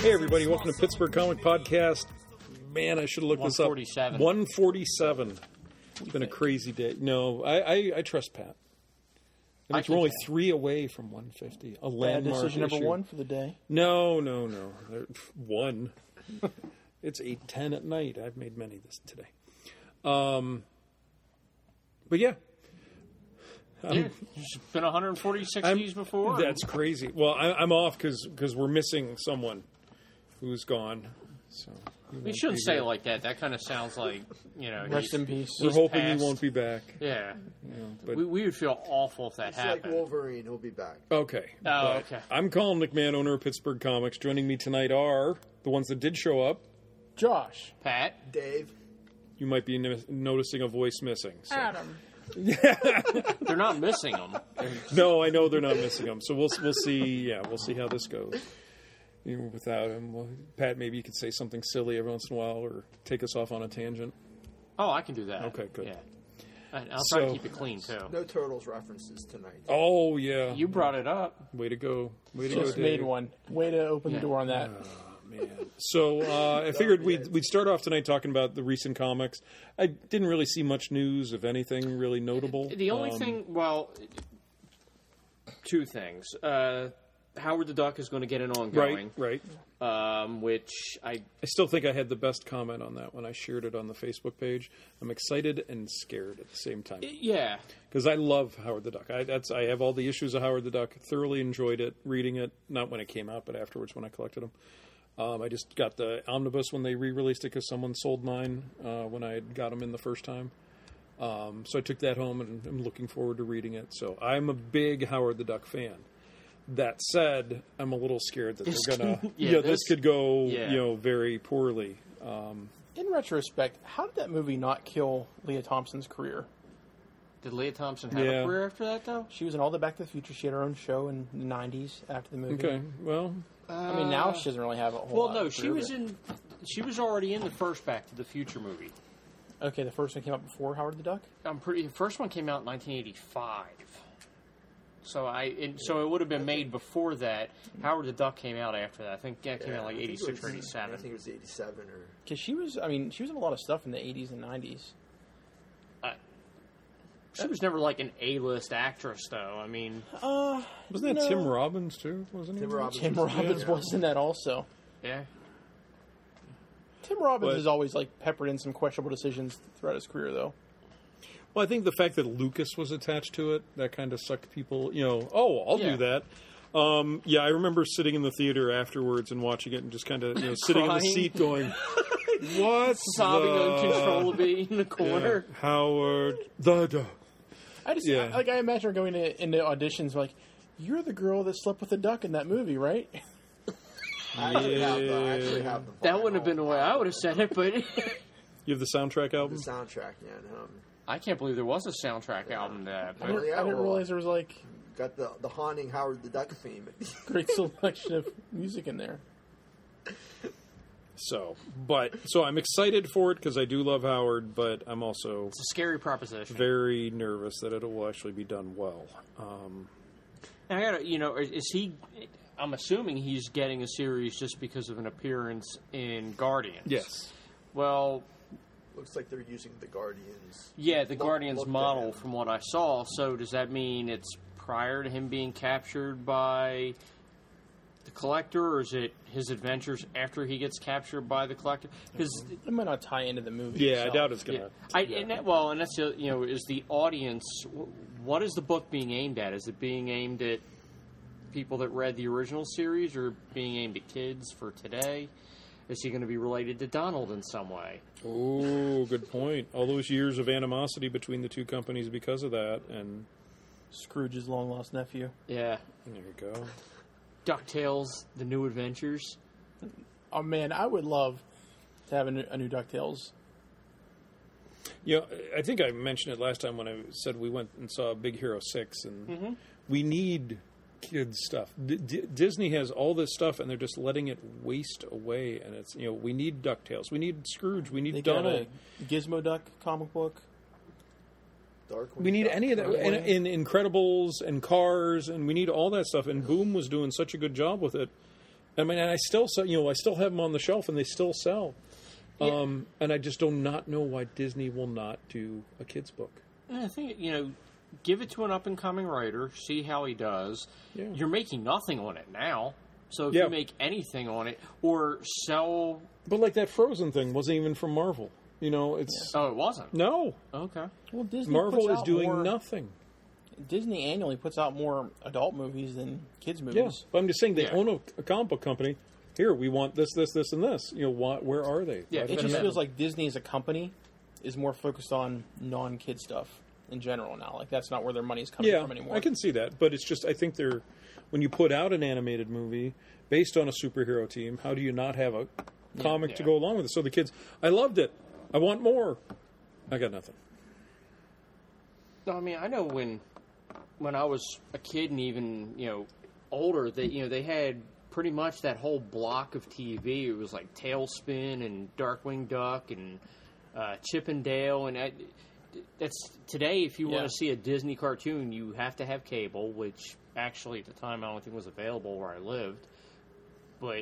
Hey, everybody, welcome to Pittsburgh Comic Podcast. Man, I should have looked this up. 147. It's been a crazy day. No, I trust Pat. I mean, we're only 3 away from 150. A landmark decision issue. number 1 for the day. No. 1. It's 8:10 at night. I've made many this today. But yeah. It's been 146 days before. That's crazy. Well, I'm off because we're missing someone who's gone. So we shouldn't say it like that. That kind of sounds like, Rest in peace. We're hoping passed. he won't be back. Yeah. But We would feel awful if that It's happened. like Wolverine. He'll be back. Okay. Oh, okay. I'm Colin McMahon, owner of Pittsburgh Comics. Joining me tonight are the ones that did show up. Josh. Pat? Dave. You might be noticing a voice missing. So. Adam. They're not missing them. No, I know they're not missing them. So we'll see. Yeah, we'll see how this goes. Without him, well, Pat, maybe you could say something silly every once in a while, or take us off on a tangent. Oh, I can do that. Okay, good. Yeah. And I'll try to keep it clean, too. No Turtles references tonight. Oh yeah, You brought it up. way to go, Just Dave. made one. Way to open the door on that. Man. So I figured we'd start off tonight talking about the recent comics. I didn't really see much news of anything really notable. The only thing, two things. Howard the Duck is going to get an ongoing. Right. Which I still think I had the best comment on that when I shared it on the Facebook page. I'm excited and scared at the same time. Yeah. Because I love Howard the Duck. I have all the issues of Howard the Duck. Thoroughly enjoyed it, reading it. Not when it came out, but afterwards when I collected them. I just got the omnibus when they re-released it because someone sold mine when I had got them in the first time. So I took that home and I'm looking forward to reading it. So I'm a big Howard the Duck fan. That said, I'm a little scared that they're gonna. This could go, very poorly. In retrospect, how did that movie not kill Leah Thompson's career? Did Leah Thompson have a career after that, though? She was in all the Back to the Future. She had her own show in the 90s after the movie. Okay, well, I mean, now she doesn't really have a whole lot. Well, no, of she was already in the first Back to the Future movie. Okay, the first one came out before Howard the Duck? The first one came out in 1985. So it would have been made before that. Howard the Duck came out after that. I think that came out like 86 or 87. I think it was 87 or... Because she was in a lot of stuff in the 80s and 90s. She was never like an A-list actress, though. I mean... wasn't that Tim Robbins, too? Wasn't he? Tim Robbins was in that also. Yeah. Tim Robbins is always like peppered in some questionable decisions throughout his career, though. Well, I think the fact that Lucas was attached to it, that kind of sucked people, I'll do that. I remember sitting in the theater afterwards and watching it and just kind of, sitting in the seat going, what? Sobbing uncontrollably in the corner. Yeah, Howard the Duck. I imagine her going into auditions like, you're the girl that slept with the duck in that movie, right? I actually have the that wouldn't have been the way I would have said it, but... You have the soundtrack album? The soundtrack, yeah. I can't believe there was a soundtrack album to that. I didn't realize there was like... Got the haunting Howard the Duck theme. Great selection of music in there. So I'm excited for it because I do love Howard, but I'm also... It's a scary proposition. Very nervous that it will actually be done well. I gotta, is he... I'm assuming he's getting a series just because of an appearance in Guardians. Yes. Well... Looks like they're using the Guardians. Yeah, the Guardians model from what I saw. So does that mean it's prior to him being captured by the Collector, or is it his adventures after he gets captured by the Collector? Because it might not tie into the movie. Yeah, itself. I doubt it's going to. And that's is the audience? What is the book being aimed at? Is it being aimed at people that read the original series, or being aimed at kids for today? Is he going to be related to Donald in some way? Oh, good point. All those years of animosity between the two companies because of that, and Scrooge's long-lost nephew. Yeah. There you go. DuckTales, The New Adventures. Oh, man, I would love to have a new DuckTales. I think I mentioned it last time when I said we went and saw Big Hero 6, and we need... kids stuff. Disney has all this stuff, and they're just letting it waste away. And it's we need DuckTales, we need Scrooge, we need Donald. Gizmo Duck comic book. Darkwing We need Duck. any of that in Incredibles and Cars, and we need all that stuff. And Boom was doing such a good job with it. I mean, and I still sell, I still have them on the shelf, and they still sell. And I just do not know why Disney will not do a kids book. I think, give it to an up-and-coming writer, see how he does. Yeah. You're making nothing on it now. So if you make anything on it, or sell... But like that Frozen thing wasn't even from Marvel. It's... Oh, it wasn't? No. Okay. Well, Disney Marvel puts is out doing nothing. Disney annually puts out more adult movies than kids movies. Yeah, but I'm just saying they own a comic book company. Here, we want this, this, this, and this. Where are they? Yeah, it just feels like Disney as a company is more focused on non-kid stuff in general now. Like, that's not where their money's coming from anymore. I can see that. But it's just, I think when you put out an animated movie based on a superhero team, how do you not have a comic to go along with it? So the kids, I loved it. I want more. I got nothing. No, I mean, I know when I was a kid and even, older, they had pretty much that whole block of TV. It was like Tailspin and Darkwing Duck and Chip and Dale. And that's today, if you want to see a Disney cartoon, you have to have cable, which actually at the time I don't think was available where I lived. But,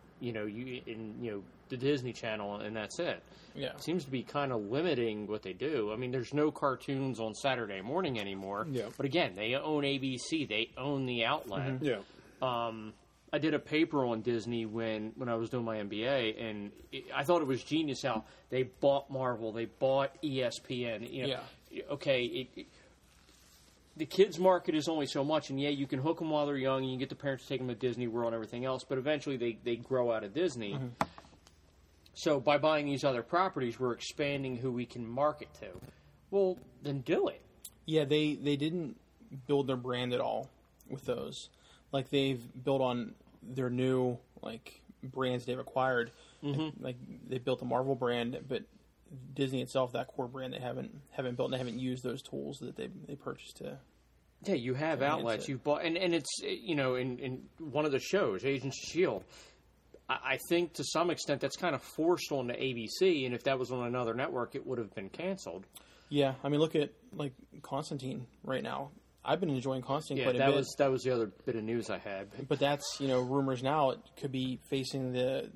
the Disney Channel, and that's it. Yeah. It seems to be kind of limiting what they do. I mean, there's no cartoons on Saturday morning anymore. Yeah. But again, they own ABC. They own the outlet. Yeah. I did a paper on Disney when I was doing my MBA, and I thought it was genius how they bought Marvel, they bought ESPN. Okay, the kids' market is only so much, and you can hook them while they're young, and you can get the parents to take them to Disney World and everything else, but eventually they grow out of Disney. Mm-hmm. So by buying these other properties, we're expanding who we can market to. Well, then do it. Yeah, they didn't build their brand at all with those. Like, they've built on their new, brands they've acquired. Mm-hmm. Like, they built a Marvel brand, but Disney itself, that core brand, they haven't built, and they haven't used those tools that they purchased to... Yeah, you have outlets. You've bought... And it's, in one of the shows, Agents of S.H.I.E.L.D., I think to some extent that's kind of forced onto ABC, and if that was on another network, it would have been canceled. Yeah, I mean, look at, Constantine right now. I've been enjoying Constantine quite a bit. That was the other bit of news I had. But that's, rumors now. It could be facing the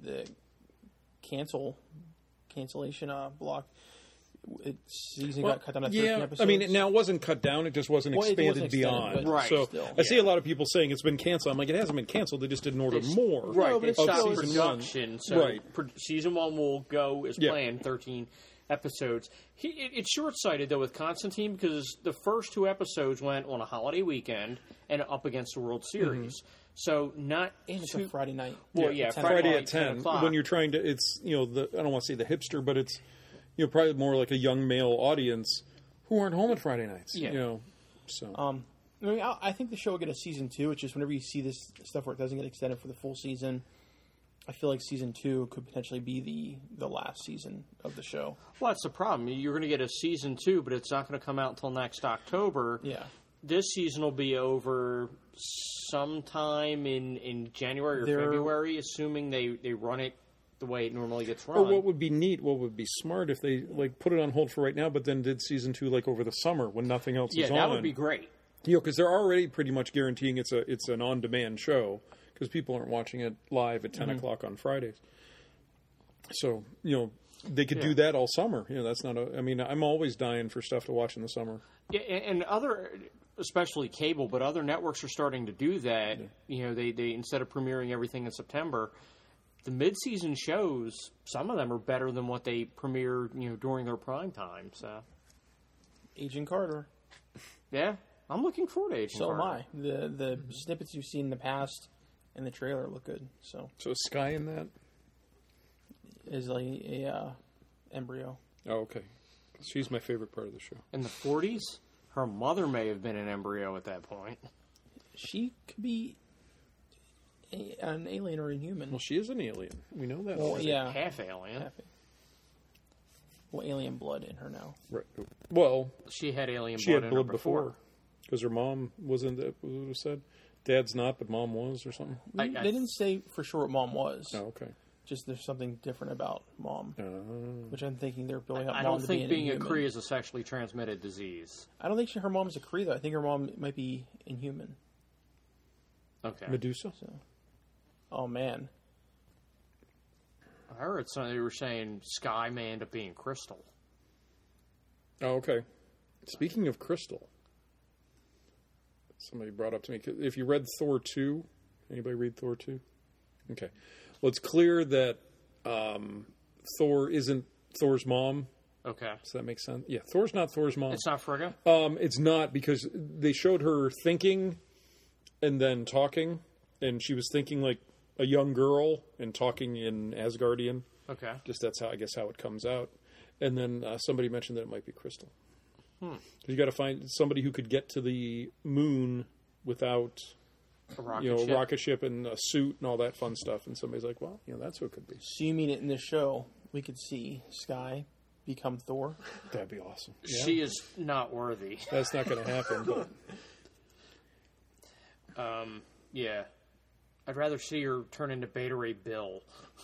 cancellation block. Season got cut down to 13 episodes. I mean, now it wasn't cut down. It just wasn't expanded beyond. Right. So still, I see a lot of people saying it's been canceled. I'm like, it hasn't been canceled. They just didn't order more. Right. They stopped season production. One. So right. Season 1 will go as planned, 13 episodes. It's short-sighted, though, with Constantine, because the first 2 episodes went on a holiday weekend and up against the World Series. Mm-hmm. So not... And it's a Friday night. Well, Friday at 10. When you're trying to... It's, I don't want to say the hipster, but it's, probably more like a young male audience who aren't home at Friday nights. Yeah. So... I think the show will get a season 2. It's just whenever you see this stuff where it doesn't get extended for the full season... I feel like season 2 could potentially be the last season of the show. Well, that's the problem. You're going to get a season 2, but it's not going to come out until next October. Yeah. This season will be over sometime in January or February, assuming they run it the way it normally gets run. Or what would be neat, what would be smart if they put it on hold for right now, but then did season 2 over the summer when nothing else is on. Yeah, that would be great. Because they're already pretty much guaranteeing it's an on-demand show. Because people aren't watching it live at 10 o'clock on Fridays. So, they could do that all summer. That's not I'm always dying for stuff to watch in the summer. Yeah, and especially cable, but other networks are starting to do that. Yeah. They instead of premiering everything in September, the mid-season shows, some of them are better than what they premiere, during their prime time. So, Agent Carter. Yeah, I'm looking forward to Agent Carter. So am I. The snippets you've seen in the past and the trailer look good. So is Sky in that? Is a embryo. Oh, okay. She's my favorite part of the show. In the 40s, her mother may have been an embryo at that point. She could be an alien or a human. Well, she is an alien. We know that. Well, yeah. Half alien. Well, alien blood in her now. Right. Well, she had alien blood. She had in blood her before. Because her mom was in the. What was said? Dad's not, but mom was, or something. They didn't say for sure what mom was. Oh, okay. Just there's something different about mom, which I'm thinking they're building up. I don't think being a Kree is a sexually transmitted disease. I don't think her mom's a Kree though. I think her mom might be inhuman. Okay. Medusa. So. Oh man. I heard something they were saying Sky may end up being Crystal. Oh, okay. Speaking of Crystal, somebody brought up to me, if you read Thor 2, anybody read Thor 2? Okay. Well, it's clear that Thor isn't Thor's mom. Okay. Does that make sense? Yeah, Thor's not Thor's mom. It's not Frigga? It's not, because they showed her thinking and then talking, and she was thinking like a young girl and talking in Asgardian. Okay. Just that's how it comes out. And then somebody mentioned that it might be Crystal. You got to find somebody who could get to the moon without A rocket a ship. rocket ship and a suit and all that fun stuff. And somebody's like, well, that's who it could be. So you mean in this show we could see Sky become Thor? That'd be awesome. Yeah. She is not worthy. That's not going to happen. But Yeah. I'd rather see her turn into Beta Ray Bill.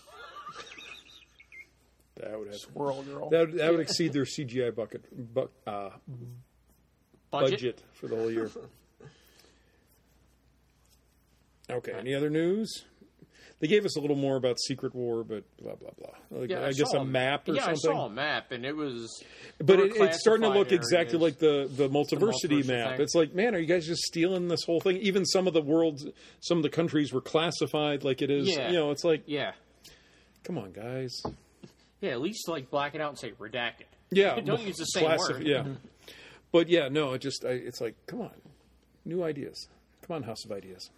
that would have Squirrel Girl. that would exceed their CGI budget for the whole year. Okay. Any other news? They gave us a little more about Secret War, but blah blah blah. Like, I guess saw a map or something. I saw a map, and it was. But there were it's starting to look classified exactly areas. like the multiversity multiversity map. thing. It's like, man, are you guys just stealing this whole thing? Even some of the countries were classified like it is. Yeah. It's like, Yeah. come on, guys. Yeah, at least like black it out and say redacted. Yeah, Don't use the same word. Yeah, but yeah, no, it's like, come on, new ideas. Come on, House of Ideas.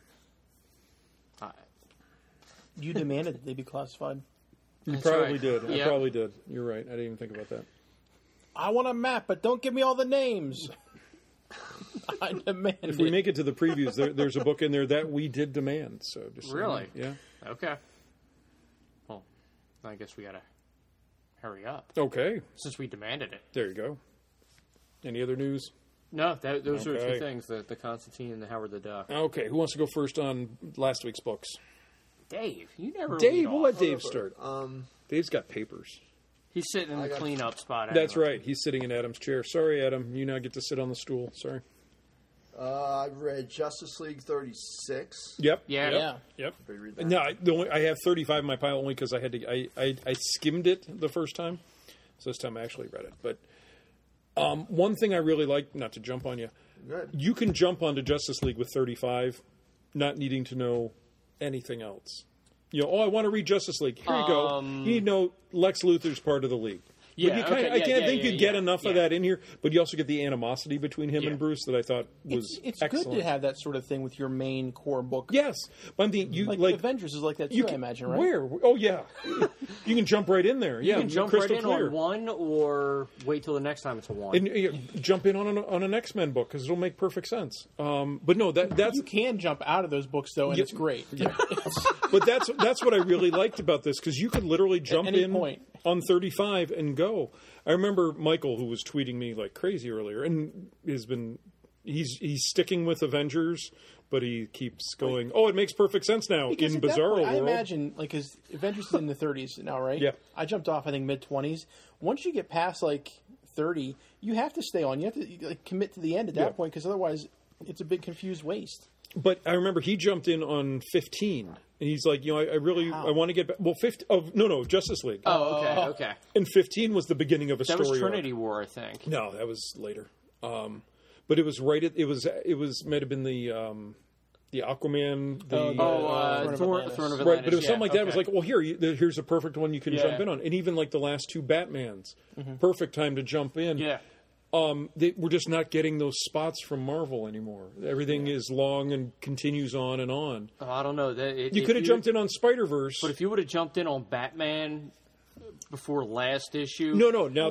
You demanded that they be classified. You That's probably right. did. I Yep. probably did. You're right. I didn't even think about that. I want a map, but don't give me all the names. I demand If we it. make it to the previews, there's a book in there that we did demand. So just Really? yeah. Okay. Well, I guess we gotta hurry up Okay, since we demanded it. there you go. Any other news? No, those are the Okay. two things: the Constantine and the Howard the Duck. Okay, who wants to go first on last week's books? Dave, you never. lead Dave, we'll off. let Dave start. Dave's got papers. He's sitting in the cleanup spot. That's anyway. right. He's sitting in Adam's chair. Sorry, Adam. You now get to sit on the stool. Sorry. I've read Justice League 36. Yep. Yeah. Yeah. Yep. Everybody read that? No, I have 35 in my pile only because I had to. I skimmed it the first time, so this time I actually read it. But one thing I really like, not to jump on you, Good. you can jump onto Justice League with 35, not needing to know anything else. I want to read Justice League. Here you go. You need to know Lex Luthor's part of the League. Yeah, But you okay, I can't think you get enough yeah. of that in here, but you also get the animosity between him Yeah. and Bruce that I thought was It's excellent. good to have that sort of thing with your main core book. Yes, but I mean, you Like Avengers is like that too, you I can, imagine, right? Where? Oh yeah, you can jump right in there. Yeah, You can jump crystal right in clear. on one, or wait till the next time it's a one. And jump in on an X-Men book because it'll make perfect sense. But no, that's You can jump out of those books though, and Yeah. it's great. but that's what I really liked about this because you could literally jump any in point. on 35 and go. I remember Michael, who was tweeting me like crazy earlier, and he's sticking with Avengers, but he keeps going. Oh, it makes perfect sense now Because in at that Bizarro point, I World. imagine, like, because Avengers is in the 30s now, right? Yeah. I jumped off, I think, mid-20s. Once you get past, like, 30, you have to stay on. You have to commit to the end at that Yeah. point, because otherwise it's a big confused waste. But I remember he jumped in on 15, and he's like, I want to get back. Well, Justice League. Oh, okay. And 15 was the beginning of a That story. was arc. Trinity War, I think. No, that was later. But it was right at it was might have been the Aquaman. Throne of Atlantis. Right, but it was something like that. It was okay. like, well, here's a perfect one you can Yeah. jump in on, and even like the last two Batmans, perfect time to jump in. Yeah. We're just not getting those spots from Marvel anymore. Everything is long and continues on and on. Oh, I don't know. You could have jumped in on Spider-Verse. But if you would have jumped in on Batman before last issue, No. Now,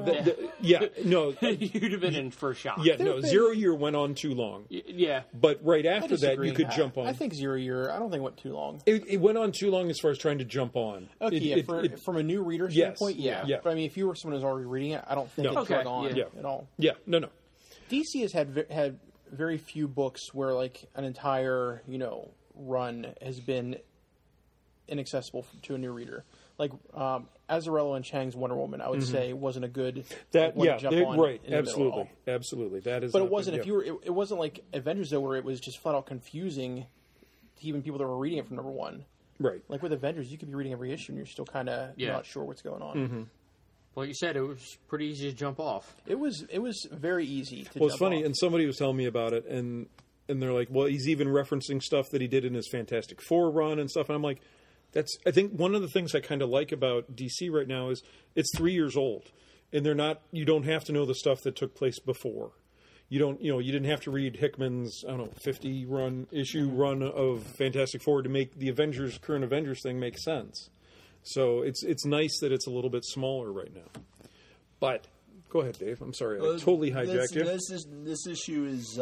you'd have been in for a shock. Yeah, no. 0 Year went on too long. Yeah. But right I after that, disagree. you could jump on. I think 0 Year, I don't think it went too long. It went on too long as far as trying to jump on. Okay, from a new reader Yes. standpoint, yeah. Yeah. But I mean, if you were someone who's already reading it, I don't think No. it drug Okay, on yeah. at all. Yeah, no. DC has had very few books where like an entire run has been inaccessible to a new reader. Like Azzarello and Chang's Wonder Woman, I would say wasn't a good one to jump on right, in the middle at all. absolutely. That is, But not it wasn't. good, If you were, it wasn't like Avengers though, where it was just flat out confusing to even people that were reading it from number one. Right. Like with Avengers, you could be reading every issue and you're still kind of not sure what's going on. Mm-hmm. Well, you said it was pretty easy to jump off. It was very easy to Well, it's jump funny, off. and somebody was telling me about it, and they're like, well, he's even referencing stuff that he did in his Fantastic Four run and stuff, and I'm like, I think one of the things I kind of like about DC right now is it's 3 years old, and you don't have to know the stuff that took place before. You didn't have to read Hickman's, 50 issue run of Fantastic Four to make the current Avengers thing make sense. So it's nice that it's a little bit smaller right now. But go ahead, Dave. I'm sorry, I totally hijacked you. This issue is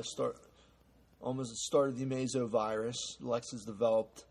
almost the start of the Amazo virus. Lex has developed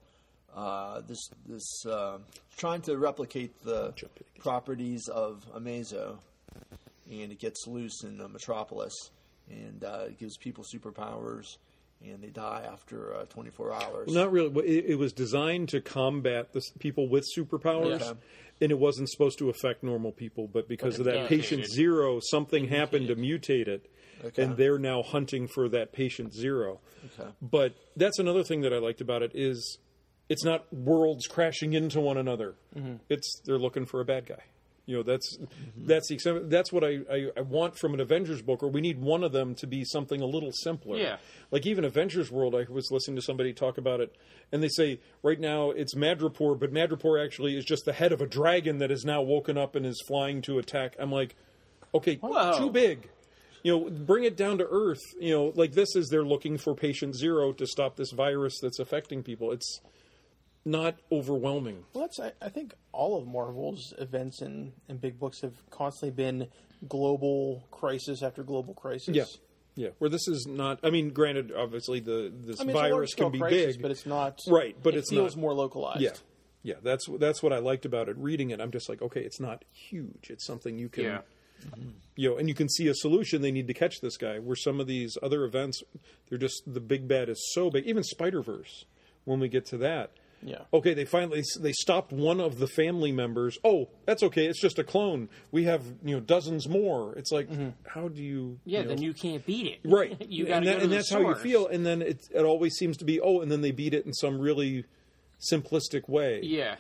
this trying to replicate the properties of Amazo, and it gets loose in Metropolis, and it gives people superpowers, and they die after 24 hours. Well, not really. It was designed to combat the people with superpowers, and it wasn't supposed to affect normal people. But because of that patient zero, something happened to mutate it, and they're now hunting for that patient zero. Okay. But that's another thing that I liked about it is it's not worlds crashing into one another. Mm-hmm. They're looking for a bad guy. That's the extent. That's what I want from an Avengers book, or we need one of them to be something a little simpler. Yeah. Like even Avengers World, I was listening to somebody talk about it, and they say right now it's Madripoor, but Madripoor actually is just the head of a dragon that is now woken up and is flying to attack. I'm like, okay, too big. Bring it down to earth. Like this is they're looking for patient zero to stop this virus that's affecting people. It's not overwhelming. Well, I think all of Marvel's events and big books have constantly been global crisis after global crisis. Yeah. Where this is not. I mean, granted, obviously this virus can be crisis, big, but it's not right. But it feels more localized. Yeah. That's what I liked about it. Reading it, I'm just like, okay, it's not huge. It's something you can. Yeah. And you can see a solution. They need to catch this guy. Where some of these other events, they're just the big bad is so big. Even Spider-Verse, when we get to that. Yeah. Okay, they stopped one of the family members. Oh, that's okay. It's just a clone. We have dozens more. It's like how do you? Yeah, then you can't beat it. Right. You got to go to and that's the source. how you feel. And then it always seems to be and then they beat it in some really simplistic way. Yeah.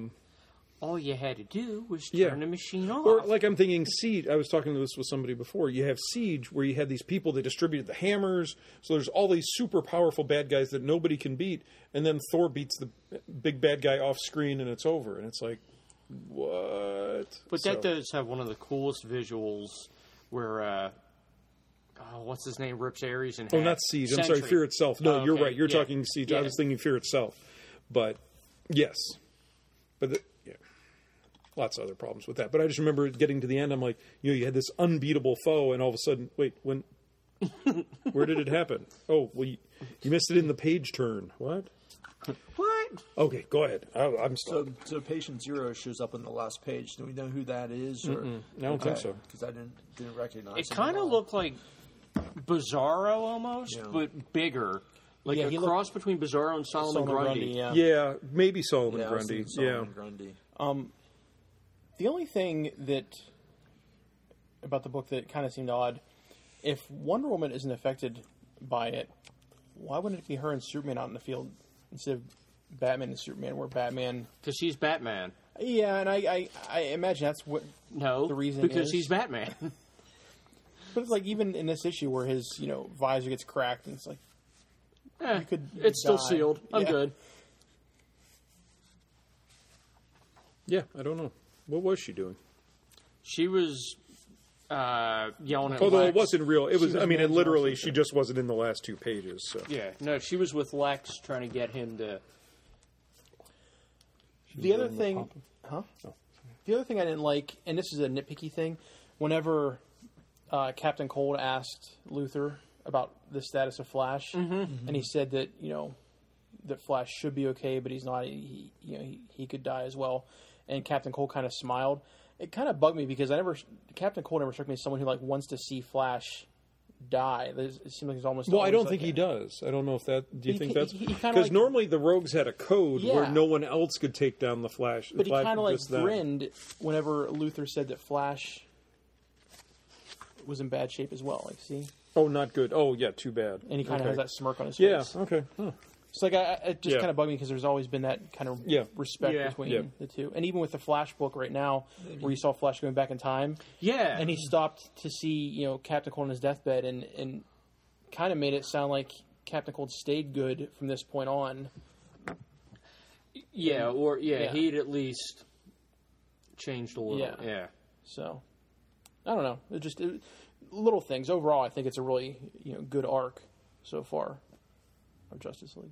All you had to do was turn Yeah. the machine off. Or like I'm thinking Siege. I was talking to this with somebody before. You have Siege where you had these people that distributed the hammers. So there's all these super powerful bad guys that nobody can beat. And then Thor beats the big bad guy off screen and it's over. And it's like, what? But that does have one of the coolest visuals where, what's his name, rips Ares in half. Oh, not Siege. I'm sorry, Fear Itself. No, you're right. You're talking Siege. Yeah. I was thinking Fear Itself. But, yes. But, lots of other problems with that. But I just remember getting to the end, I'm like, you had this unbeatable foe, and all of a sudden, wait, where did it happen? Oh, well, you missed it in the page turn. What? Okay, go ahead. I'm still. So patient zero shows up on the last page. Do we know who that is? Or? I don't think so. Because I didn't recognize It him kind at of all. looked like Bizarro almost, but bigger. Like a cross between Bizarro and Solomon Grundy. Yeah, maybe Solomon I was Grundy. thinking Solomon Grundy. The only thing about the book that kind of seemed odd, if Wonder Woman isn't affected by it, why wouldn't it be her and Superman out in the field instead of Batman and Superman, where Batman... Because she's Batman. Yeah, and I imagine that's what the reason because is. he's Batman. But it's like, even in this issue where his, visor gets cracked, and it's like, it's still sealed. I'm good. Yeah, I don't know. What was she doing? She was yelling at Although Lex. it wasn't real. It was. I mean, it literally. She just wasn't in the last two pages. So. Yeah, no, she was with Lex trying to get him to. The other thing, The other thing I didn't like, and this is a nitpicky thing, whenever Captain Cold asked Luthor about the status of Flash, and he said that that Flash should be okay, but he's not. He could die as well. And Captain Cold kind of smiled. It kind of bugged me because Captain Cold never struck me as someone who wants to see Flash die. It seems like he's almost. Well, I don't think he does. I don't know if that. Do you think that's because normally the Rogues had a code where no one else could take down the Flash. But he kind of grinned whenever Luthor said that Flash was in bad shape as well. See? Oh, not good. Oh, yeah, too bad. And he kind of has that smirk on his face. Yeah. Okay. Huh. It's like it just Yeah. kind of bugged me because there's always been that kind of Yeah. respect Yeah. between Yeah. the two. And even with the Flash book right now, where you saw Flash going back in time, Yeah. and he stopped to see Captain Cold on his deathbed, and kind of made it sound like Captain Cold stayed good from this point on. Yeah, he'd at least changed a little. Yeah. Yeah. So I don't know. Little things. Overall, I think it's a really good arc so far of Justice League.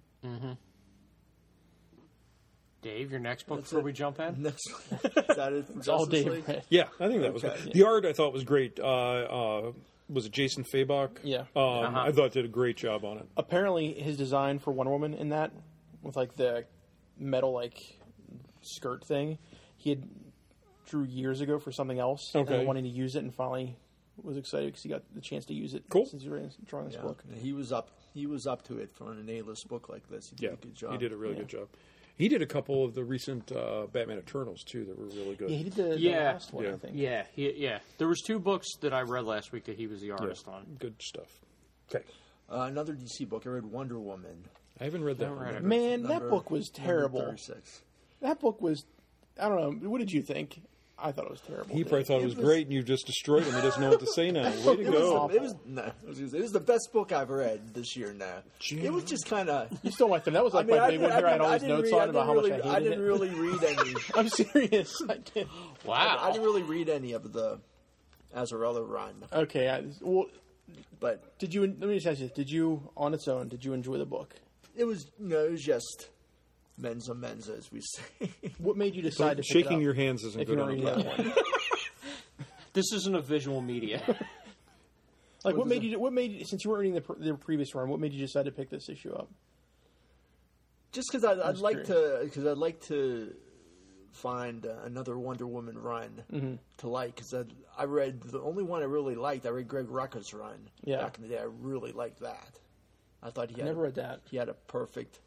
Dave, your next book before we jump in? Next one. Is that it for It's all Justice Dave League? read. Yeah, I think that was Okay. the art. I thought was great. Was it Jason Fabok? Yeah. I thought did a great job on it. Apparently, his design for Wonder Woman in that, with like the metal skirt thing, he had drew years ago for something else, Okay. and wanting to use it, and finally was excited because he got the chance to use it. Cool. Since he was drawing this Yeah. book. He was up to it for an A-list book like this. He did a good job. He did a really good job. He did a couple of the recent Batman Eternals too that were really good. Yeah, he did the Yeah. last one, Yeah. I think. Yeah. There was 2 books that I read last week that he was the artist on. Good stuff. Okay, Another DC book. I read Wonder Woman. I haven't read that Haven't one. read yet. it. Man, that Number- book was number terrible. 36. That book was, I don't know. What did you think? I thought it was terrible. He probably thought it was great, and you just destroyed him. He doesn't know what to say now. Way to It go! was, it was the best book I've read this year now. It was just kind of... You stole my thing. That was like my big one here. I had all these notes on about how much I hated I didn't it. really read any. I'm serious. I did. Wow. I didn't really read any of the Azzarello run, Okay. Well, but did you? Let me just ask you. Did you, on its own, did you enjoy the book? it was it was just menza, as we say. What made you decide to pick Shaking it up your hands isn't if you good don't enough. read that one? This isn't a visual media. Like, what made you? What made, since you weren't reading the previous run, what made you decide to pick this issue up? Just because I'd like to find another Wonder Woman run to like. Because I read the only one I really liked. I read Greg Rucka's run back in the day. I really liked that. I thought he had Never read that. He had a perfect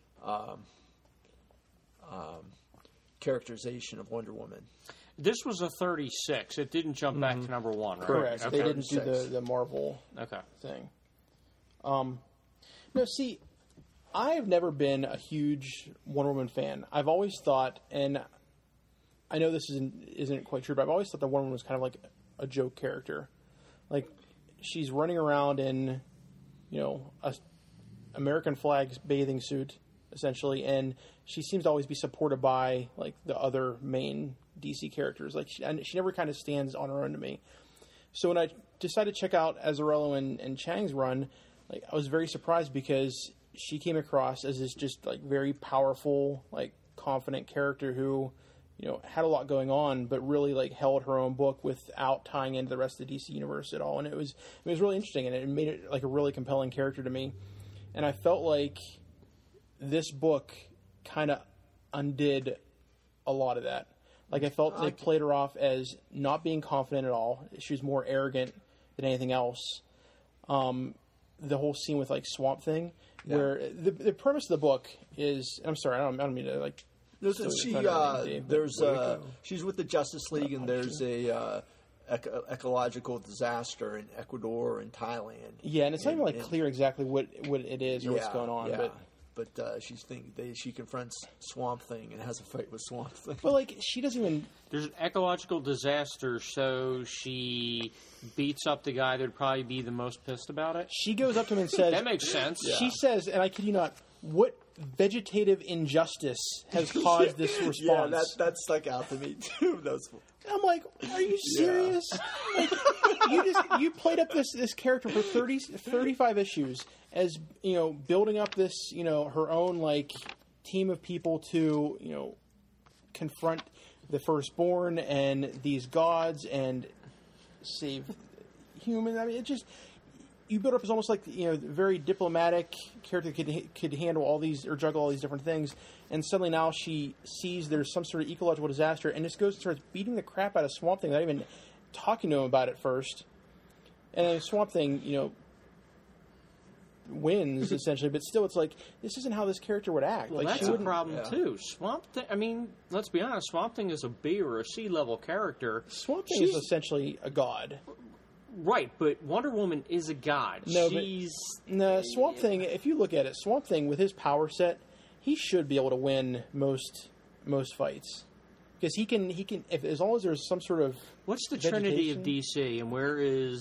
characterization of Wonder Woman. This was a 36. It didn't jump back to number 1, right? Correct. Okay. They didn't do 36. the Marvel Okay. thing. No, see, I've never been a huge Wonder Woman fan. I've always thought, and I know this isn't quite true, but I've always thought that Wonder Woman was kind of like a joke character. Like, she's running around in, a American flag bathing suit, essentially, and she seems to always be supported by, like, the other main DC characters. Like, she never kind of stands on her own to me. So when I decided to check out Azzarello and Chang's run, like, I was very surprised because she came across as this just like very powerful, like confident character who, had a lot going on, but really like held her own book without tying into the rest of the DC universe at all. And it was really interesting, and it made it like a really compelling character to me. And I felt like this book kind of undid a lot of that. Like, I felt they played her off as not being confident at all. She was more arrogant than anything else. The whole scene with like Swamp Thing, where the premise of the book is, I'm sorry, I don't mean to like. She's with the Justice League, and there's a ecological disaster in Ecuador and Thailand. Yeah, and it's not even like clear exactly what it is or what's going on. Yeah. But she confronts Swamp Thing and has a fight with Swamp Thing. But like, she doesn't even. There's an ecological disaster, so she beats up the guy that'd probably be the most pissed about it. She goes up to him and says, That makes sense. She says, and I kid you not, what vegetative injustice has caused this response? Yeah, that stuck out to me too. I'm like, are you serious? Like, you played up this character for 35 issues as, building up this, her own like team of people to, confront the firstborn and these gods and save humans. I mean, it just, you build up as almost like, very diplomatic character could handle all these or juggle all these different things. And suddenly now she sees there's some sort of ecological disaster and just goes and starts beating the crap out of Swamp Thing without even talking to him about it first. And then Swamp Thing, wins essentially, but still, it's like, this isn't how this character would act. Well, like, that's a problem too. Swamp Thing. I mean, let's be honest. Swamp Thing is a B or a C level character. Swamp Thing is essentially a god. Right, but Wonder Woman is a god. No, She's No, Swamp Thing. If you look at it, Swamp Thing with his power set, he should be able to win most fights because he can if as long as there's some sort of what's the Trinity of vegetation. DC, and where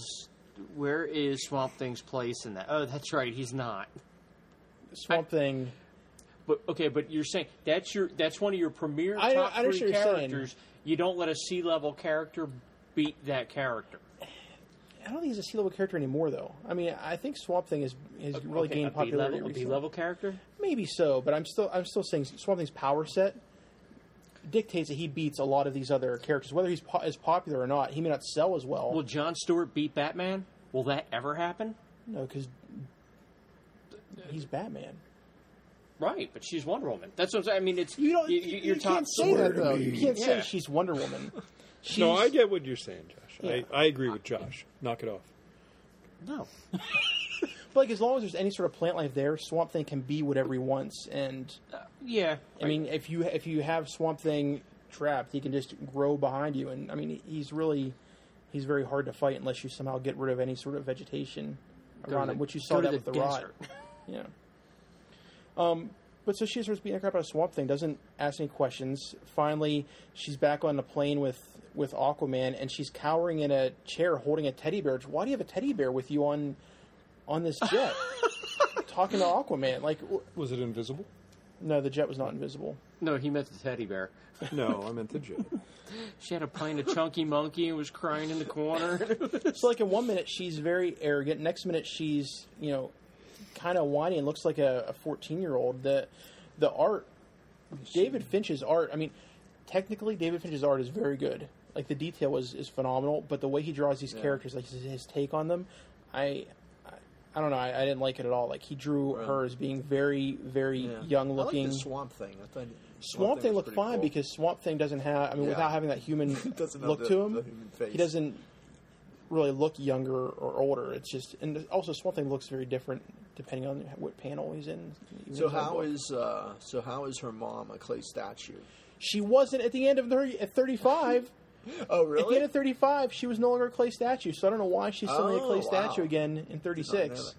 is Swamp Thing's place in that? Oh, that's right, he's not. Swamp Thing. But okay, but you're saying that's one of your premier I top understand three what you're saying. characters. You don't let a C-level character beat that character. I don't think he's a C-level character anymore, though. I mean, I think Swamp Thing has really Okay, gained popularity. A recently. B-level character. Maybe so, but I'm still saying Swamp Thing's power set dictates that he beats a lot of these other characters. Whether he's as popular or not, he may not sell as well. Will Jon Stewart beat Batman? Will that ever happen? No, because he's Batman. Right, but she's Wonder Woman. That's what I'm saying. I mean, it's You you're top. can't say that though. me. You can't say Yeah. she's Wonder Woman. She's, No, I get what you're saying, Josh. Yeah. I agree with Josh. Knock it off. No. But like as long as there's any sort of plant life there, Swamp Thing can be whatever he wants. And Yeah. I mean, if you have Swamp Thing trapped, he can just grow behind you. And I mean, he's very hard to fight unless you somehow get rid of any sort of vegetation around him, which you saw go to that with the the rod. desert. Yeah. But so she starts beating the crap out of Swamp Thing, doesn't ask any questions. Finally, she's back on the plane with Aquaman, and she's cowering in a chair holding a teddy bear. Why do you have a teddy bear with you on this jet? Talking to Aquaman. Like, Was it invisible? no, the jet was not invisible. No, he meant the teddy bear. No, I meant the jet. She had a pint of Chunky Monkey and was crying in the corner. So, like, in one minute, she's very arrogant. Next minute, she's, kind of whiny and looks like a 14-year-old. The art, David Finch's art, I mean, technically, David Finch's art is very good. Like, the detail is phenomenal, but the way he draws these characters, like his take on them, I don't know. I didn't like it at all. Like, he drew her as being very, very young I looking. like the Swamp Thing. I thought Swamp Thing was looked pretty fine cool. because Swamp Thing doesn't have. I mean, without having that human Doesn't have look the- to him, the human face. he doesn't really look younger or older. It's just, and also Swamp Thing looks very different depending on what panel he's in. So how is her mom a clay statue? She wasn't at the end of at 35. Oh, At the really? end of 35, she was no longer a clay statue. So I don't know why she's suddenly a clay Oh, statue wow. again in 36. know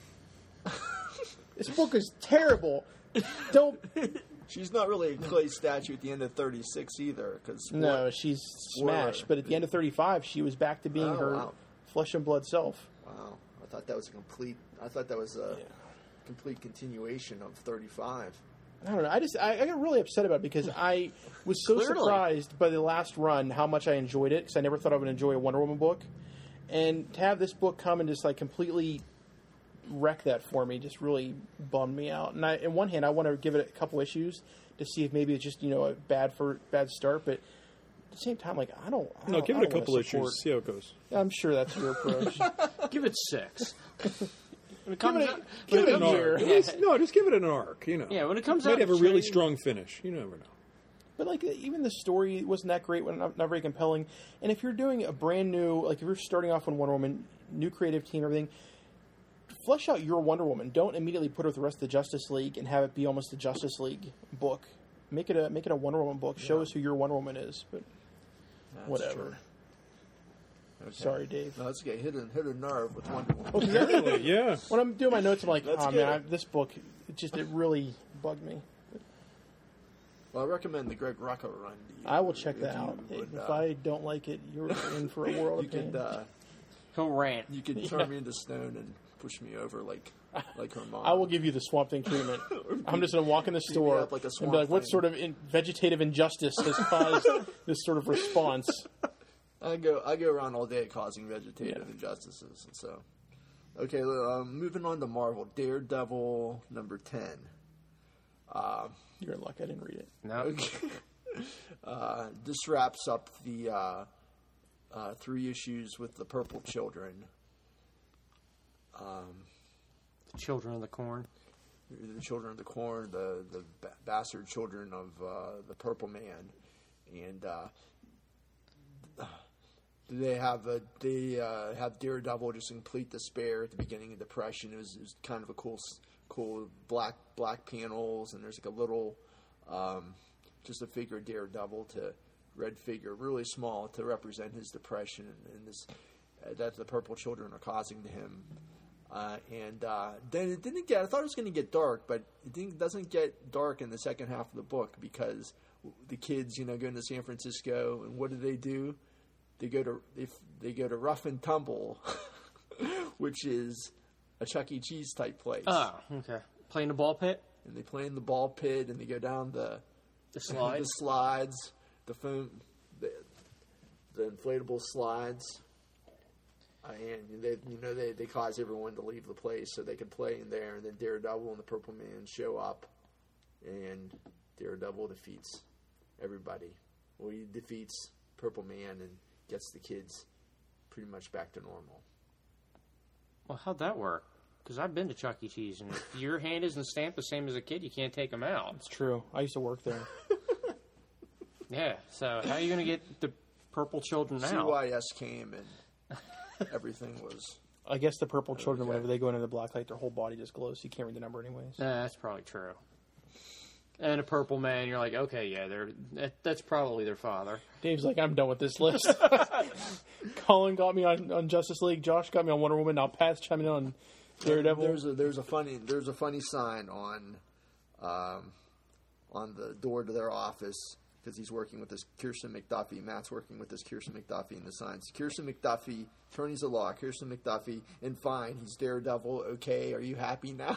This book is terrible. Don't. She's not really a clay statue at the end of 36 either. Cause No, she's smashed. But at the end of 35, she was back to being Oh, her wow. flesh and blood self. Wow, I thought that was a complete continuation of 35. I don't know. I got really upset about it because I was so Clearly. surprised by the last run how much I enjoyed it because I never thought I would enjoy a Wonder Woman book, and to have this book come and just like completely wreck that for me just really bummed me out. And in one hand, I want to give it a couple issues to see if maybe it's just a bad start, but at the same time, like I don't. No, give I it a don't wanna couple support- issues. See how it goes. I'm sure that's your approach. Give it 6. When it give comes it out, give it An a year. arc. Just give it an arc. yeah, when it comes Might out, have a really show you- strong finish. You never know. But like even the story wasn't that great, not very compelling. And if you're doing a brand new, like if you're starting off on Wonder Woman, new creative team, everything, flesh out your Wonder Woman. Don't immediately put her with the rest of the Justice League and have it be almost a Justice League book. Make it a Wonder Woman book. Show us who your Wonder Woman is. But That's whatever. true. Okay. Sorry, Dave. No, that's okay. Hit a nerve with Wonder Woman. Well, 'cause everything- Yeah. when I'm doing my notes, I'm like, That's oh good. man, this book, it really bugged me. Well, I recommend the Greg Rucka run. to you. I will check If that you out. would, If I don't like it, you're in for a world you of pain. could He'll rant. you could turn me into stone and push me over like her mom. I will give you the Swamp Thing treatment. I'm just going to walk in the store up like a and Swamp be like, what Thing. sort of vegetative injustice has caused this sort of response? I go around all day causing vegetative injustices, and so. Okay, moving on to Marvel, Daredevil number 10. You're in luck. I didn't read it. No. Okay. This wraps up the 3 issues with the Purple Children. Children of the Corn. The Children of the Corn, the bastard children of the Purple Man, and they have Daredevil just in complete despair at the beginning of Depression. It was kind of a cool black panels, and there's like a little just a figure of Daredevil to red figure, really small, to represent his depression and this. that the Purple Children are causing to him. Then it didn't get. I thought it was going to get dark, but doesn't get dark in the second half of the book because the kids, go into San Francisco, and what do? They go to Rough and Tumble, which is a Chuck E. Cheese type place. Oh, okay. Play in the ball pit? And they play in the ball pit, and they go down the slides, the slides, the foam, the inflatable slides. And they cause everyone to leave the place so they can play in there. And then Daredevil and the Purple Man show up, and Daredevil defeats everybody. Well, he defeats Purple Man and gets the kids pretty much back to normal. Well, how'd that work? Because I've been to Chuck E. Cheese, and if your hand isn't stamped the same as a kid, you can't take them out. It's true. I used to work there. Yeah, so how are you going to get the Purple Children out? CYS came and everything was... I guess the Purple Children, whenever they go into the black light, their whole body just glows, so you can't read the number anyways. That's probably true. And a Purple Man, you're like, okay, yeah, that's probably their father. Dave's like, I'm done with this list. Colin got me on Justice League. Josh got me on Wonder Woman. Now Pat's chiming in on Daredevil. There's a funny sign on the door to their office because he's working with this Kirsten McDuffie. Matt's working with this Kirsten McDuffie, and the signs: Kirsten McDuffie, attorneys at law. Kirsten McDuffie, and fine, he's Daredevil. Okay, are you happy now?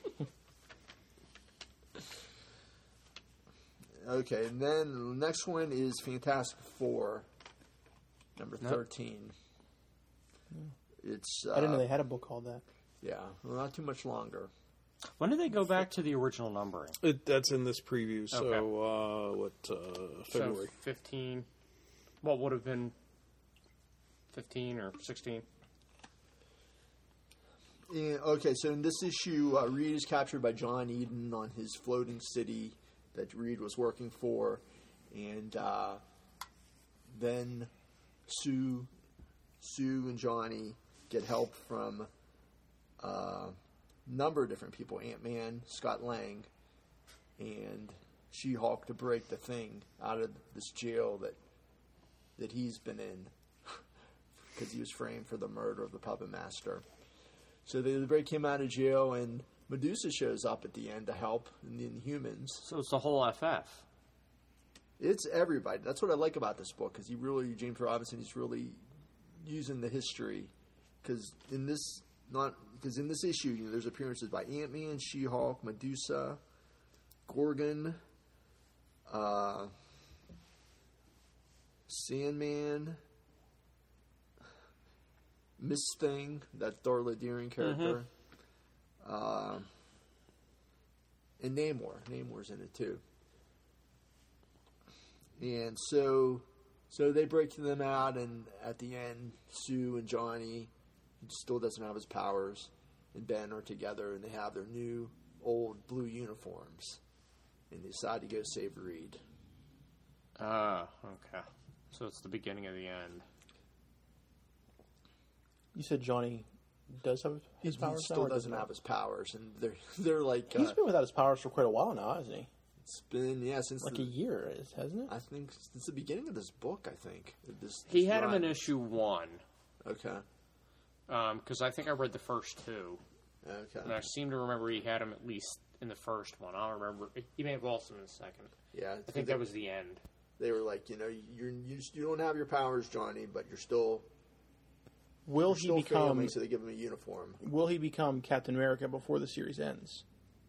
Okay, and then the next one is Fantastic Four, number 13. It's I didn't know they had a book called that. Yeah, well, not too much longer. When did they go back to the original numbering? That's in this preview. So, February? So 15. What would have been 15 or 16? Yeah, okay, so in this issue, Reed is captured by John Eden on his floating city that Reed was working for, and then Sue and Johnny get help from a number of different people: Ant-Man, Scott Lang, and She-Hulk, to break the Thing out of this jail that he's been in because he was framed for the murder of the Puppet Master. So they break him out of jail, and Medusa shows up at the end to help in the Inhumans. So it's the whole FF. It's everybody. That's what I like about this book, because James Robinson, he's really using the history. Because in this issue, there's appearances by Ant-Man, She-Hulk, Medusa, Gorgon, Sandman, Miss Thing, that Darla Deering character. And Namor. Namor's in it too. And so they break them out, and at the end, Sue and Johnny, who still doesn't have his powers, and Ben are together, and they have their new old blue uniforms, and they decide to go save Reed. Okay. So it's the beginning of the end. You said Johnny does have his powers He now? still doesn't have his powers, and they're like... He's been without his powers for quite a while now, hasn't he? It's been, since... Like a year, hasn't it? I think since the beginning of this book, I think. He had him in issue 1. Okay. Because I think I read the first 2. Okay. And I seem to remember he had him at least in the first one. I don't remember. He may have lost him in the second. Yeah. I think that was the end. They were like, you don't have your powers, Johnny, but you're still... Will he become... family, so they give him a uniform. Will he become Captain America before the series ends?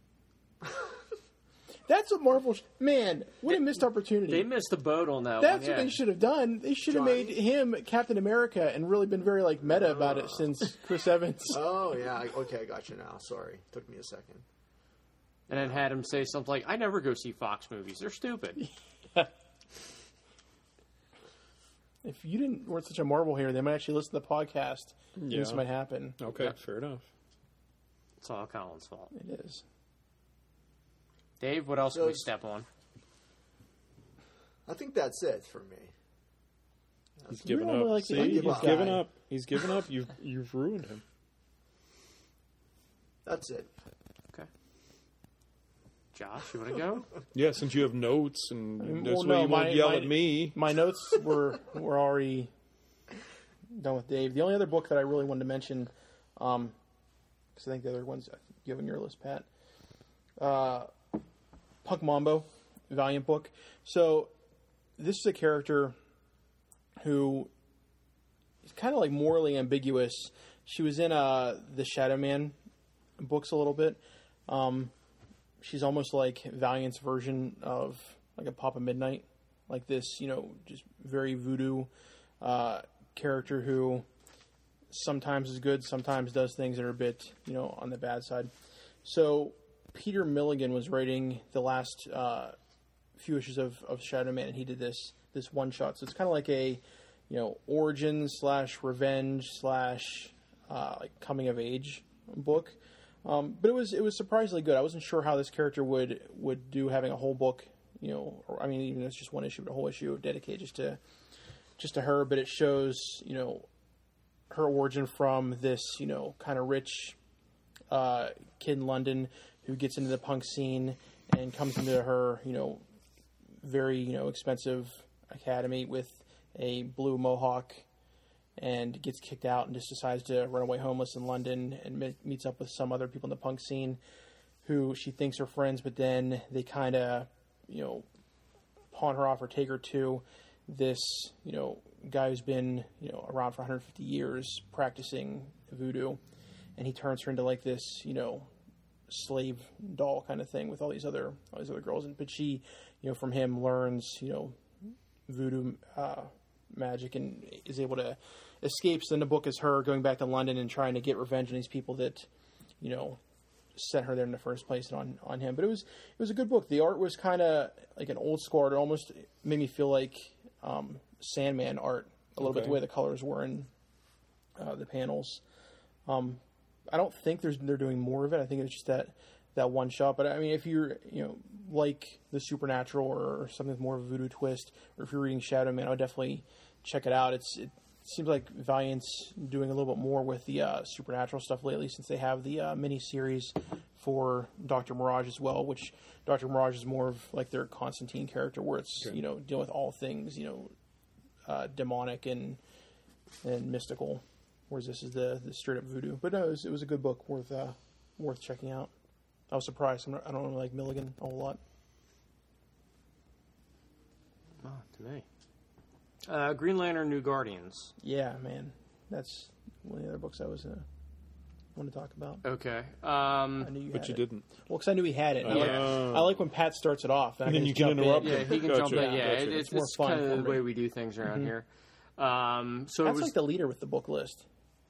That's what Marvel... Man, what a missed opportunity. They missed the boat on that That's one. what they should have done. They should have made him Captain America and really been very meta about it since Chris Evans. Oh, yeah. Okay, I got you now. Sorry. Took me a second. And then had him say something like, I never go see Fox movies. They're stupid. If you weren't such a Marvel hater, they might actually listen to the podcast. Yeah. This might happen. Okay, fair enough. It's all Colin's fault. It is. Dave, what else can we step on? I think that's it for me. He's given really up. like the See, indie he's guy. given up. He's given up. You've ruined him. That's it. Okay. Josh, you want to go? Yeah, since you have notes, and Well, this no, way you won't yell at me. My notes were already done with Dave. The only other book that I really wanted to mention, because I think the other ones you have on your list, Pat, Punk Mambo, Valiant book. So this is a character who is kind of like morally ambiguous. She was in the Shadow Man books a little bit. She's almost like Valiant's version of like a Papa Midnight, like this, just very voodoo character who sometimes is good, sometimes does things that are a bit, on the bad side. So Peter Milligan was writing the last few issues of Shadow Man, and he did this one shot. So it's kind of like a, origin / revenge / like coming of age book. But it was surprisingly good. I wasn't sure how this character would do having a whole book, or, I mean, even if it's just one issue, but a whole issue dedicated just to her. But it shows, her origin from this, kind of rich kid in London who gets into the punk scene and comes into her, very, expensive academy with a blue mohawk, and gets kicked out and just decides to run away homeless in London, and meets up with some other people in the punk scene who she thinks are friends, but then they kind of, pawn her off or take her to this, guy who's been, around for 150 years practicing voodoo, and he turns her into like this, slave doll kind of thing with all these other girls, but she, from him learns, voodoo magic and is able to escape. So then the book is her going back to London and trying to get revenge on these people that, sent her there in the first place and on him. But it was a good book. The art was kind of like an old school art. It almost made me feel like Sandman art a little bit, the way the colors were in the panels. I don't think they're doing more of it. I think it's just that one shot. But I mean, if you're like the Supernatural or something with more of a voodoo twist, or if you're reading Shadow Man, I would definitely check it out. It seems like Valiant's doing a little bit more with the Supernatural stuff lately, since they have the mini-series for Dr. Mirage as well, which Dr. Mirage is more of like their Constantine character, where it's, dealing with all things, demonic and mystical, whereas this is the straight up voodoo. But no, it was a good book worth checking out. I was surprised. I don't really like Milligan a whole lot. Oh, to me. Green Lantern New Guardians. Yeah, man. That's one of the other books I was want to talk about. Okay. I knew you but had you it. didn't. Well, because I knew he had it. I like when Pat starts it off. And then you can interrupt Yeah, him. he can Gotcha. jump in. Yeah, Gotcha. it's more fun kind for of the me. way we do things around here. So Pat's it was like the leader with the book list.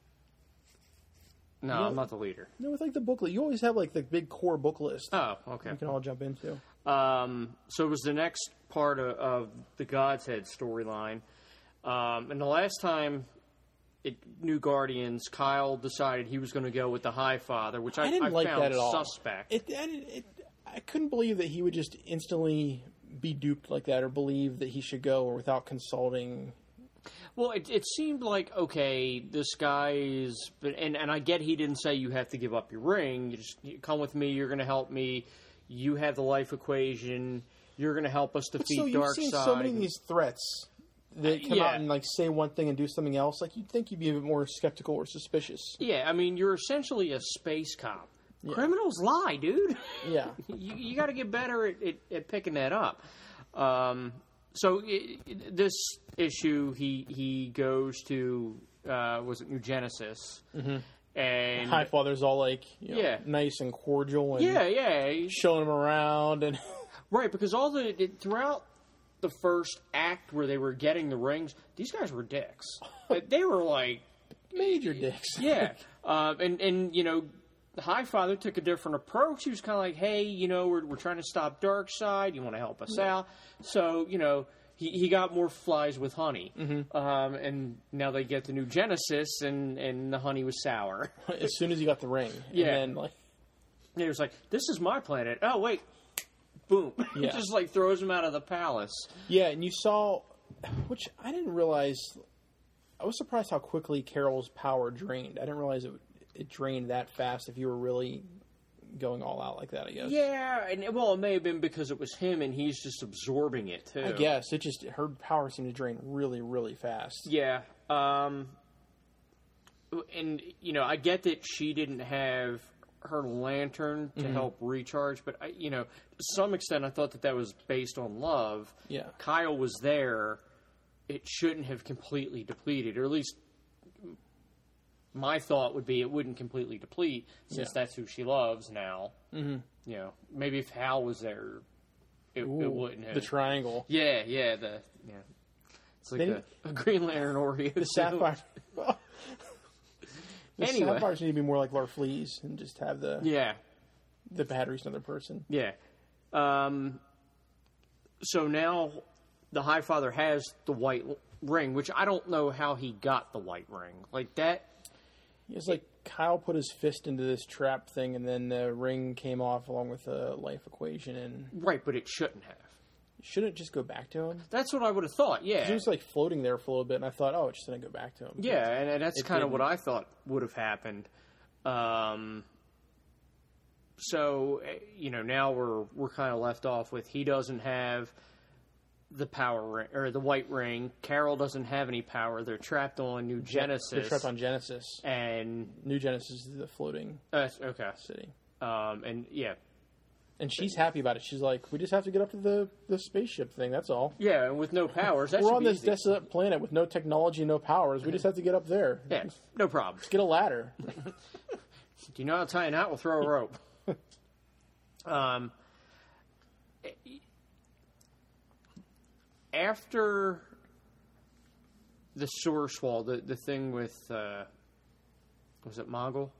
no, Yeah. I'm not the leader. No, with like the book list. You always have like the big core book list Oh, okay. you can all jump into. So it was the next part of the God's Head storyline. And the last time New Guardians, Kyle decided he was going to go with the High Father, which I didn't like found that at all. suspect. I couldn't believe that he would just instantly be duped like that, or believe that he should go, or without consulting. Well, it seemed like, okay, this guy is... And I get he didn't say you have to give up your ring. You come with me, you're going to help me. You have the life equation. You're going to help us defeat So you've Darkseid. seen so many of these threats that come Yeah. out and like say one thing and do something else. Like, you'd think you'd be a bit more skeptical or suspicious. Yeah, I mean, you're essentially a space cop. Criminals lie, dude. Yeah. You got to get better at picking that up. So this issue, he goes to was it New Genesis, and High Father's all like, Yeah. nice and cordial, and yeah, showing him around, and right, because throughout the first act where they were getting the rings, these guys were dicks. They were like major dicks. yeah, and the High Father took a different approach. He was kind of like, hey, we're trying to stop Darkseid. You want to help us out? So, he got more flies with honey. And now they get the New Genesis, and the honey was sour. As soon as he got the ring, Yeah. and then like, And he was like, this is my planet. Oh, wait. Boom. Yeah. Just like throws him out of the palace. yeah, and you saw, which I didn't realize. I was surprised how quickly Carol's power drained. I didn't realize it drained that fast if you were really going all out like that, I guess. Yeah, and it may have been because it was him and he's just absorbing it too. I guess. Her power seemed to drain really, really fast. Yeah. and I get that she didn't have her lantern to help recharge, but to some extent, I thought that was based on love. Yeah. Kyle was there. It shouldn't have completely depleted, or at least my thought would be it wouldn't completely deplete since that's who she loves now. Mm-hmm. Maybe if Hal was there, it wouldn't have. The triangle. Yeah. It's like a Green Lantern Oreo. The sapphire. The Anyway. sapphires need to be more like Larfleeze and just have the batteries another person. Yeah. So now the Highfather has the white ring, which I don't know how he got the white ring. Like that. It's like Kyle put his fist into this trap thing, and then the ring came off along with the life equation. And Right, but it shouldn't have. shouldn't it just go back to him? That's what I would have thought, yeah. He was like floating there for a little bit, and I thought, oh, it's just going to go back to him. Yeah, and that's kind of didn't. what I thought would have happened. So, now we're kind of left off with he doesn't have the power ring, or the white ring. Carol doesn't have any power. They're trapped on New Genesis. They're trapped on Genesis. And New Genesis is the floating okay. city. And yeah. And she's happy about it. She's like, we just have to get up to the spaceship thing, that's all. Yeah, and with no powers, that We're should on be this easy. desolate planet with no technology, no powers. We just have to get up there. Yeah, no problem. Get a ladder. Do you know how to tie a knot? We'll throw a rope. After the Source Wall, the thing with was it Mogul?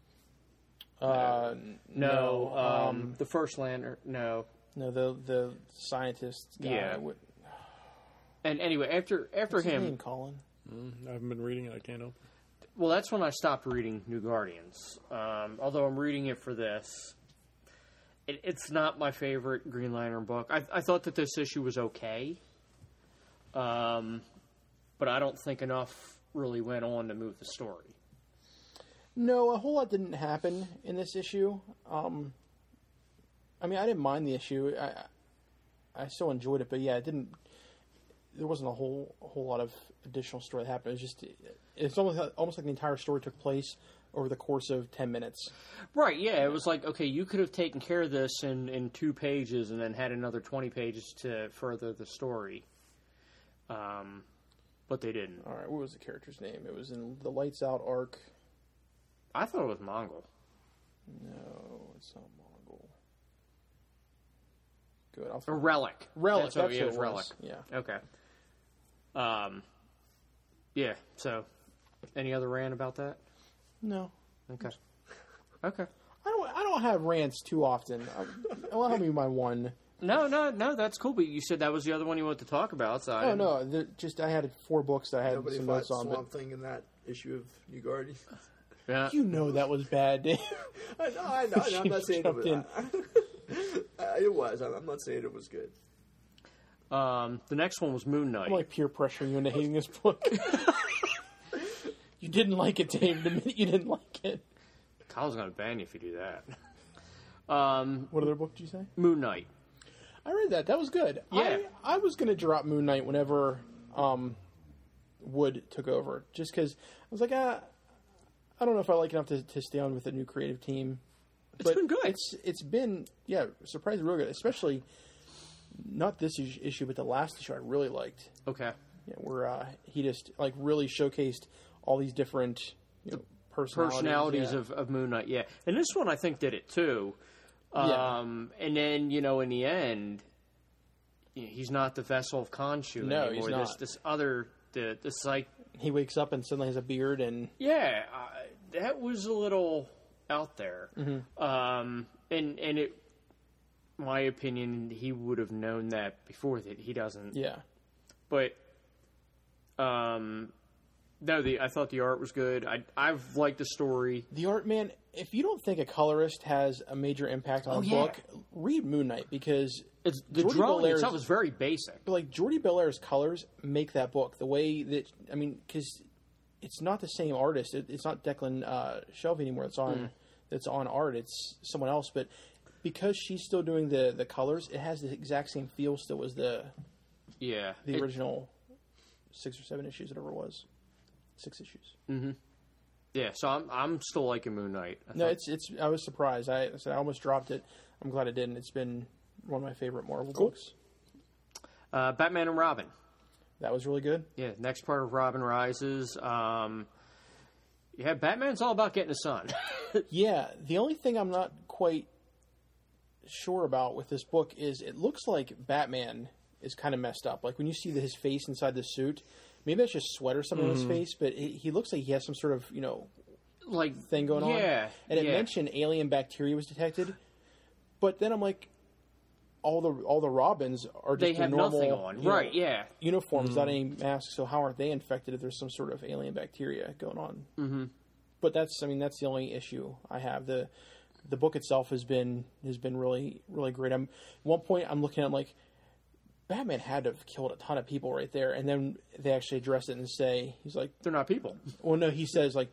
No. The first lander. No. No, the scientist guy. Yeah. What, And anyway, after what's his him, name, Colin? I haven't been reading it. I can't open. well, that's when I stopped reading New Guardians. Although I'm reading it for this. It's not my favorite Green Lantern book. I thought that this issue was okay. But I don't think enough really went on to move the story. No, a whole lot didn't happen in this issue. I mean, I didn't mind the issue. I still enjoyed it, but yeah, it didn't. There wasn't a whole lot of additional story that happened. It was just, it's almost like the entire story took place over the course of 10 minutes. Right, yeah. It was like, okay, you could have taken care of this in 2 pages and then had another 20 pages to further the story. But they didn't. All right, what was the character's name? It was in the Lights Out arc. I thought it was Mongol. No, it's not Mongol. Good. A Relic. Relic. That's what what it it was. was. Relic. Yeah. Okay. Yeah. So, any other rant about that? No. Okay. Okay. I don't have rants too often. I'll have me my one. No. That's cool. But you said that was the other one you wanted to talk about. So Oh no, just I had 4 books that I had Nobody some fought notes on. Swamp Thing in that issue of New Guardians. Yeah. You know that was bad, Dave. I know. I'm not saying it jumped was. in. It was. I'm not saying it was good. The next one was Moon Knight. I'm like peer pressuring you into hating this book. You didn't like it, Dave. The minute you didn't like it. Kyle's gonna ban you if you do that. What other book did you say? Moon Knight. I read that. That was good. Yeah. I was going to drop Moon Knight whenever Wood took over, just because I was like, I don't know if I like enough to stay on with a new creative team. It's been good. It's been surprisingly real good, especially not this issue, but the last issue I really liked. Okay. Yeah, where he just like really showcased all these different personalities yeah. of Moon Knight, yeah. And this one I think did it too. And then, in the end, he's not the vessel of Khonshu anymore. He's not. This other, the psych... He wakes up and suddenly has a beard and... Yeah, that was a little out there. Mm-hmm. And it, my opinion, he would have known that before that he doesn't. Yeah. But, no, I thought the art was good. I've liked the story. The art, man, if you don't think a colorist has a major impact on a book, read Moon Knight, because It's, the Jordi drawing Belair's- itself is very basic. But like Jordi Belair's colors make that book the way that because it's not the same artist. It's not Declan Shelby anymore. It's on art. It's someone else. But because she's still doing the colors, it has the exact same feel still as the original 6 or 7 issues, whatever it was, 6 issues. Mm-hmm. Yeah, so I'm still liking Moon Knight. No, it's. I was surprised. I almost dropped it. I'm glad I didn't. It's been one of my favorite Marvel books. Batman and Robin. That was really good. Yeah, next part of Robin Rises. Yeah, Batman's all about getting a son. Yeah, the only thing I'm not quite sure about with this book is it looks like Batman is kind of messed up. Like when you see his face inside the suit, maybe that's just sweat or something on his face, but he looks like he has some sort of, like thing going on. Yeah, And it yeah. mentioned alien bacteria was detected, but then I'm like, all the Robins are just They in have normal nothing on. Right, yeah. uniforms, without any masks. So how aren't they infected if there's some sort of alien bacteria going on? Mm-hmm. But that's the only issue I have. The book itself has been really, really great. At one point I'm looking at like Batman had to have killed a ton of people right there, and then they actually address it and say he's like, They're not people. well, no, he says like,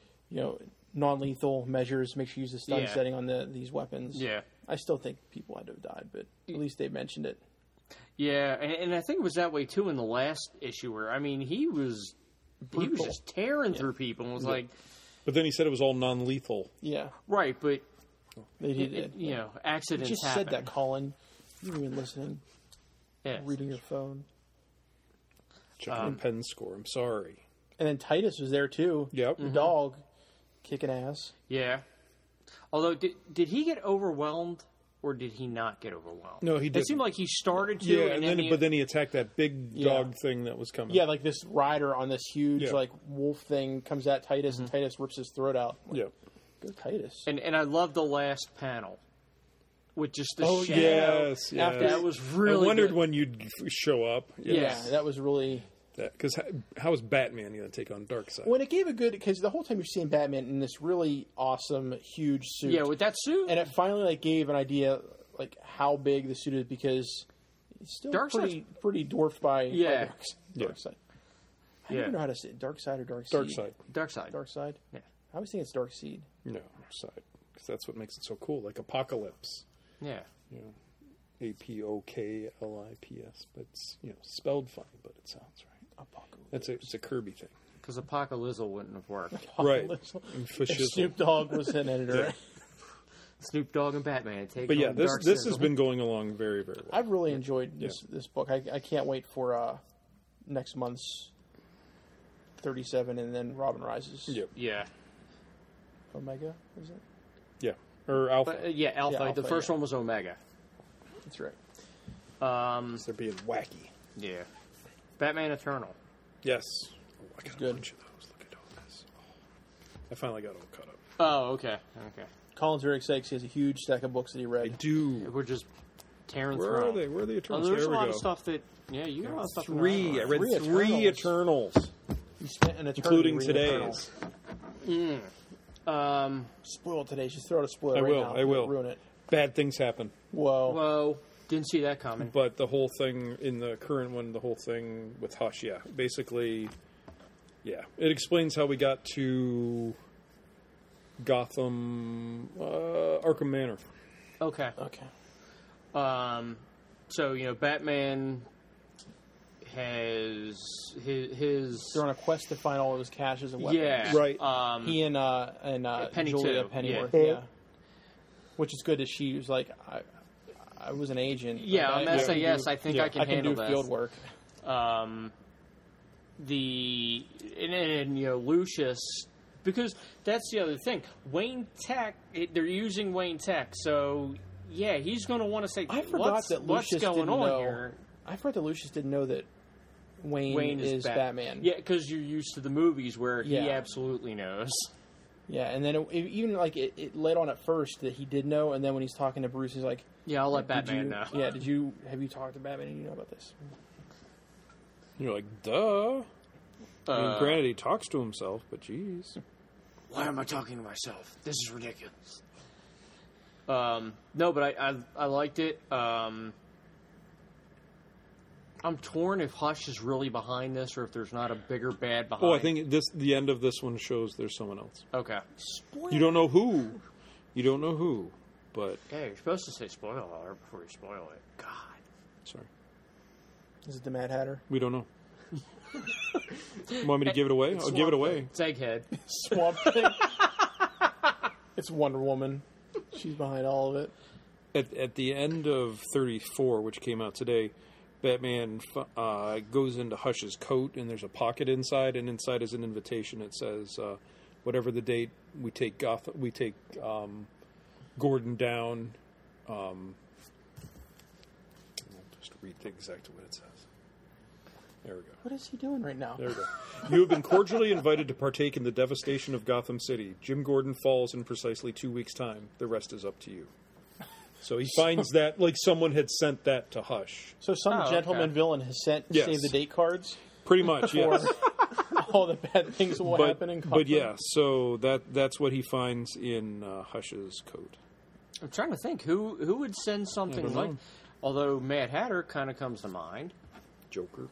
non-lethal measures. Make sure you use the stun Yeah. setting on these weapons. Yeah. I still think people had to have died, but at least they mentioned it. Yeah, and I think it was that way too in the last issue where he was Brutal. just tearing through people and was like, But then he said it was all non-lethal. Yeah, right, but they did. accidents You just happen. said that, Colin. You weren't even listening. Yeah. Reading your phone. Checking the pen score. I'm sorry. And then Titus was there too. Yep. The dog, kicking ass. Yeah. Although, did he get overwhelmed or did he not get overwhelmed? No, he It didn't. seemed like he started to. Yeah, and but then he attacked that big Yeah. dog thing that was coming. Yeah, like this rider on this huge Yeah. wolf thing comes at Titus, and Titus rips his throat out. Like, Yeah. Go Titus. And I love the last panel with just the Oh, shadow. Yes, yes. After- That was really I wondered good. when you'd show up. Yeah. That was really. Because how is Batman going to take on Darkseid? When it gave a good, because the whole time you're seeing Batman in this really awesome, huge suit. Yeah, with that suit. And it finally gave an idea how big the suit is, because it's still Darkseid's- pretty dwarfed by Yeah. Darkseid. I don't Yeah. even know how to say it. Darkseid or Darkseid? Darkseid. Darkseid. Darkseid? Yeah. I always think it's Darkseid. No, side. Because that's what makes it so cool. Like Apocalypse. Yeah. Apoklips. But it's, spelled funny, but it sounds right. Apocalypse. It's a Kirby thing. Because Apocalypse wouldn't have worked. Right. Apocalypse. And If Fascism. Snoop Dogg was an editor. Yeah. Snoop Dogg and Batman take But yeah, on this Dark has Sizzle. been going along very, very well. I've really enjoyed this book. I can't wait for next month's 37 and then Robin Rises. Yep. Yeah. Omega, is it? Yeah. Or Alpha. But, yeah, Alpha. Yeah, The Alpha, first yeah. one was Omega. That's right. They're being wacky. Yeah. Batman Eternal. Yes. Oh, I got a good. bunch of those. Look at all this. I finally got all caught up. Oh, okay. Okay. Colin's very excited 'cause he has a huge stack of books that he I read. do. We're just tearing Where through are them. they? Where are the Oh, Eternals? there's there a we lot go. of stuff that... Yeah, you got a lot of stuff in Three. there. I read Three three Eternals, He spent an eternity including reading today's. Eternals. Spoil today. Just throw out a spoiler I right will, now. I will. Ruin it. Bad things happen. Whoa. Whoa. Didn't see that coming. But the whole thing in the current one, the whole thing with Hush, yeah. Basically, yeah. It explains how we got to Gotham, Arkham Manor. Okay. Okay. So, Batman has his They're on a quest to find all of his caches and weapons. yeah. Right. He and Penny Julia too, Pennyworth, yeah. yeah. Which is good that she was like, I was an agent. Yeah, Like, I'm going to say can yes. do- I think yeah, I can I can handle do this. field work. And Lucius, because that's the other thing. Wayne Tech, they're using Wayne Tech, so yeah, he's going to want to say, I forgot that what's Lucius going didn't on know. here? I forgot that Lucius didn't know that Wayne is Batman. Yeah, because you're used to the movies where he Yeah. absolutely knows. Yeah, and then it led on at first that he did know, and then when he's talking to Bruce, he's like, Yeah, I'll let "Did Batman you- know. Yeah, have you talked to Batman and you know about this?" You're like, duh. I mean, granted, he talks to himself, but geez. Why am I talking to myself? This is ridiculous. No, but I liked it. I'm torn if Hush is really behind this or if there's not a bigger bad behind. Oh, I think the end of this one shows there's someone else. Okay. You don't know who. You don't know who, but Yeah, you're supposed to say spoiler alert before you spoil it. God. sorry, Is it the Mad Hatter? we don't know. Want me to give it away? I'll give it away. It's Egghead. Swamp Thing. It's Wonder Woman. She's behind all of it. At the end of 34, which came out today, Batman goes into Hush's coat, and there's a pocket inside, and inside is an invitation. It says, "Whatever the date, we take Gordon down." I'll just read exactly what it says. There we go. What is he doing right now? There we go. You have been cordially invited to partake in the devastation of Gotham City. Jim Gordon falls in precisely 2 weeks' time. The rest is up to you. So he finds that, like, someone had sent that to Hush. So some gentleman villain has sent Yes. save the date cards Pretty much, yes. for all the bad things that will happen in Gotham. But yeah, so that's what he finds in Hush's coat. I'm trying to think who would send something don't like. know. Although Mad Hatter kind of comes to mind. Joker.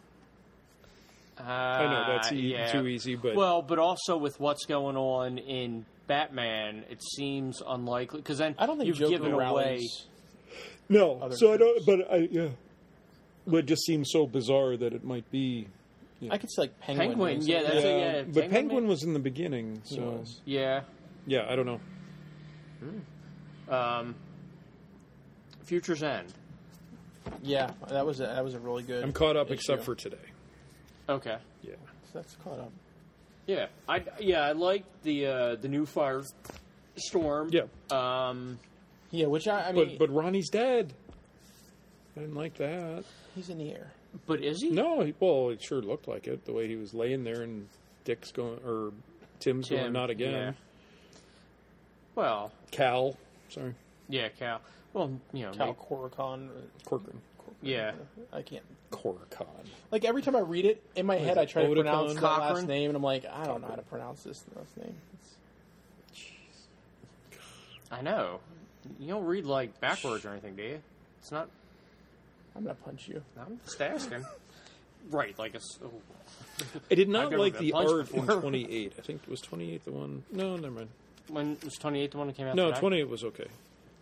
I know that's too easy, but but also with what's going on in Batman, it seems unlikely because then I don't think you've Joker given away. rallies. no. other So I don't. But it just seems so bizarre that it might be. I could say like Penguin. Penguin, or yeah, something. that's it. But Penguin was in the beginning, He so was. Yeah. yeah, I don't know. Future's End. Yeah, that was a really good. I'm caught up issue. except for today. Okay. Yeah. So that's caught up. Yeah, I like the new Firestorm. Yeah. Yeah, which I mean, But Ronnie's dead. I didn't like that. he's in the air. But is he? No, it sure looked like it. The way he was laying there and Dick's going, or Tim's going, Tim, not again. yeah. Well, Cal, sorry. yeah, Cal. Well, you know, Cal Corcoran. Corcoran. yeah. I can't. Corcoran. Like every time I read it in my head, I try to Oticon? pronounce that last Cochran? name, and I'm like, I don't know how to pronounce this last name. I know. You don't read like backwards or anything, do you? It's not. I'm gonna punch you. I'm just asking. Right, like it's. Oh. I did I've not never like been the punched art in before. 28. I think it was 28 the one. No, never mind. When was 28 the one that came out? No, today? 28 was okay.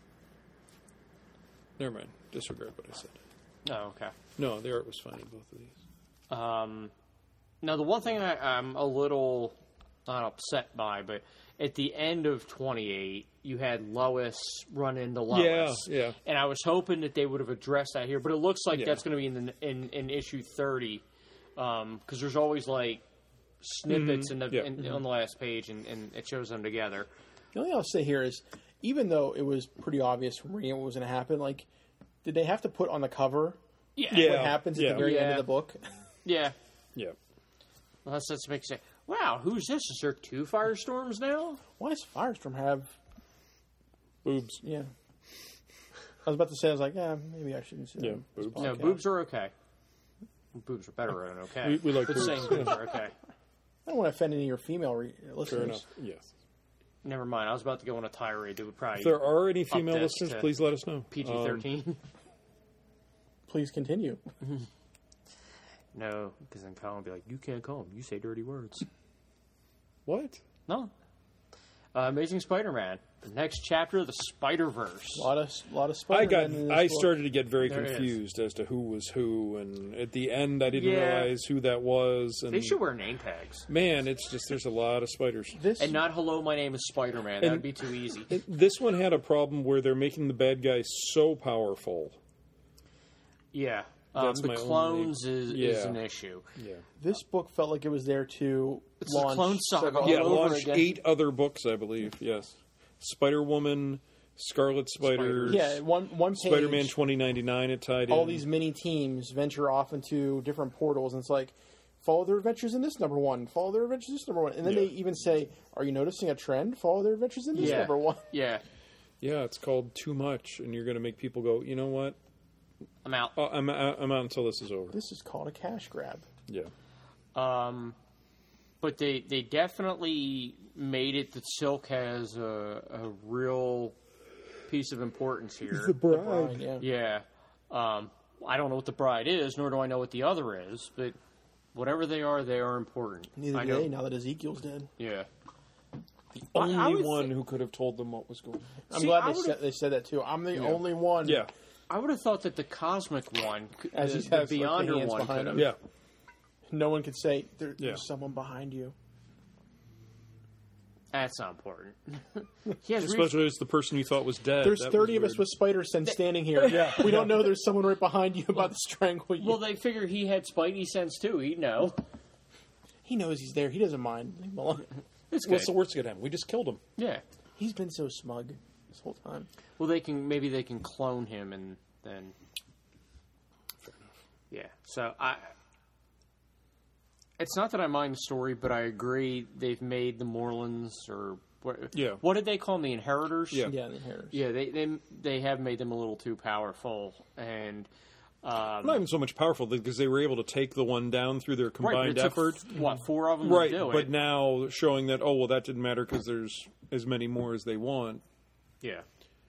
Never mind. Disregard what I said. Oh, okay. No, the art was fine in both of these. Now, the one thing I'm a little not upset by, but at the end of 28, you had Lois run into Lois. Yeah. And I was hoping that they would have addressed that here, but it looks like Yeah. that's going to be in issue 30, because there's always like snippets on the last page, and it shows them together. The only thing I'll say here is, even though it was pretty obvious from reading what was going to happen, like, did they have to put on the cover Yeah. what happens at the very end of the book? Yeah. Yeah. Well, that's make you say, wow, who's this? Is there 2 Firestorms now? Why does Firestorm have? Boobs. Yeah. I was about to say, I was like, yeah, maybe I shouldn't say Yeah, this boobs. No, podcast. boobs are okay. Boobs are better than okay. We like but boobs. saying boobs are okay. I don't want to offend any of your female Fair listeners. enough. Yes. Never mind. I was about to go on a tirade that would probably If there are any female this listeners, to please let us know. PG-13. Please continue. No, because then Colin would be like, you can't call him. You say dirty words. What? No. Amazing Spider-Man. The next chapter of the Spider-Verse. A lot of Spider-Man in this I book. started to get very There it confused as to who was who, and at the end, I didn't Yeah. realize who that was. And They should wear name tags. man, it's just there's a lot of spiders. This And not, hello, my name is Spider-Man. That would be too easy. This one had a problem where they're making the bad guy so powerful. Yeah. That's The my clones only- is yeah. an issue. Yeah, this book felt like it was there to It's the launch Clone Saga several- all yeah. over Launched again. 8 other books, I believe. Yes, Spider-Woman, Scarlet Spider, Yeah, one page. Spider-Man 2099. It tied all in. these mini teams venture off into different portals, and it's like, follow their adventures in this number one, follow their adventures in this number one, and then Yeah. they even say, "Are you noticing a trend? Follow their adventures in this Yeah. number one." Yeah. Yeah, it's called Too Much, and you're going to make people go, you know what? I'm out. I'm out until this is over. This is called a cash grab. Yeah. But they definitely made it that Silk has a real piece of importance here. Brian, yeah. Yeah. I don't know what the bride is, nor do I know what the other is, but whatever they are important. Neither I do know. they, now that Ezekiel's dead. Yeah. Only I would one thi- who could have told them what was going on. I'm See, glad I they said that too. I'm the only one. Yeah. I would have thought that the Cosmic one, As the he has, like, the Beyonder hands one, behind could have. him. Yeah. No one could say there's Yeah. someone behind you. That's not important. He has Especially as the person you thought was dead. There's That 30 of was us weird. with spider sense standing here. Yeah, we don't know there's someone right behind you about to strangle you. Well, they figure he had Spidey sense too. He'd know. He knows he's there. He doesn't mind. Leave him alone. It's good. What's the worst that could happen? We just killed him. Yeah. He's been so smug this whole time. Well, maybe they can clone him and then. Fair enough. Yeah. So it's not that I mind the story, but I agree they've made the Morlands or what? Yeah. What did they call them? The Inheritors? Yeah. Yeah, the inheritors. Yeah. They have made them a little too powerful, and Not even so much powerful because they were able to take the one down through their right, but combined it took, effort. What, 4 of them Right, to do but it? now showing that, oh, well, that didn't matter because there's as many more as they want. Yeah.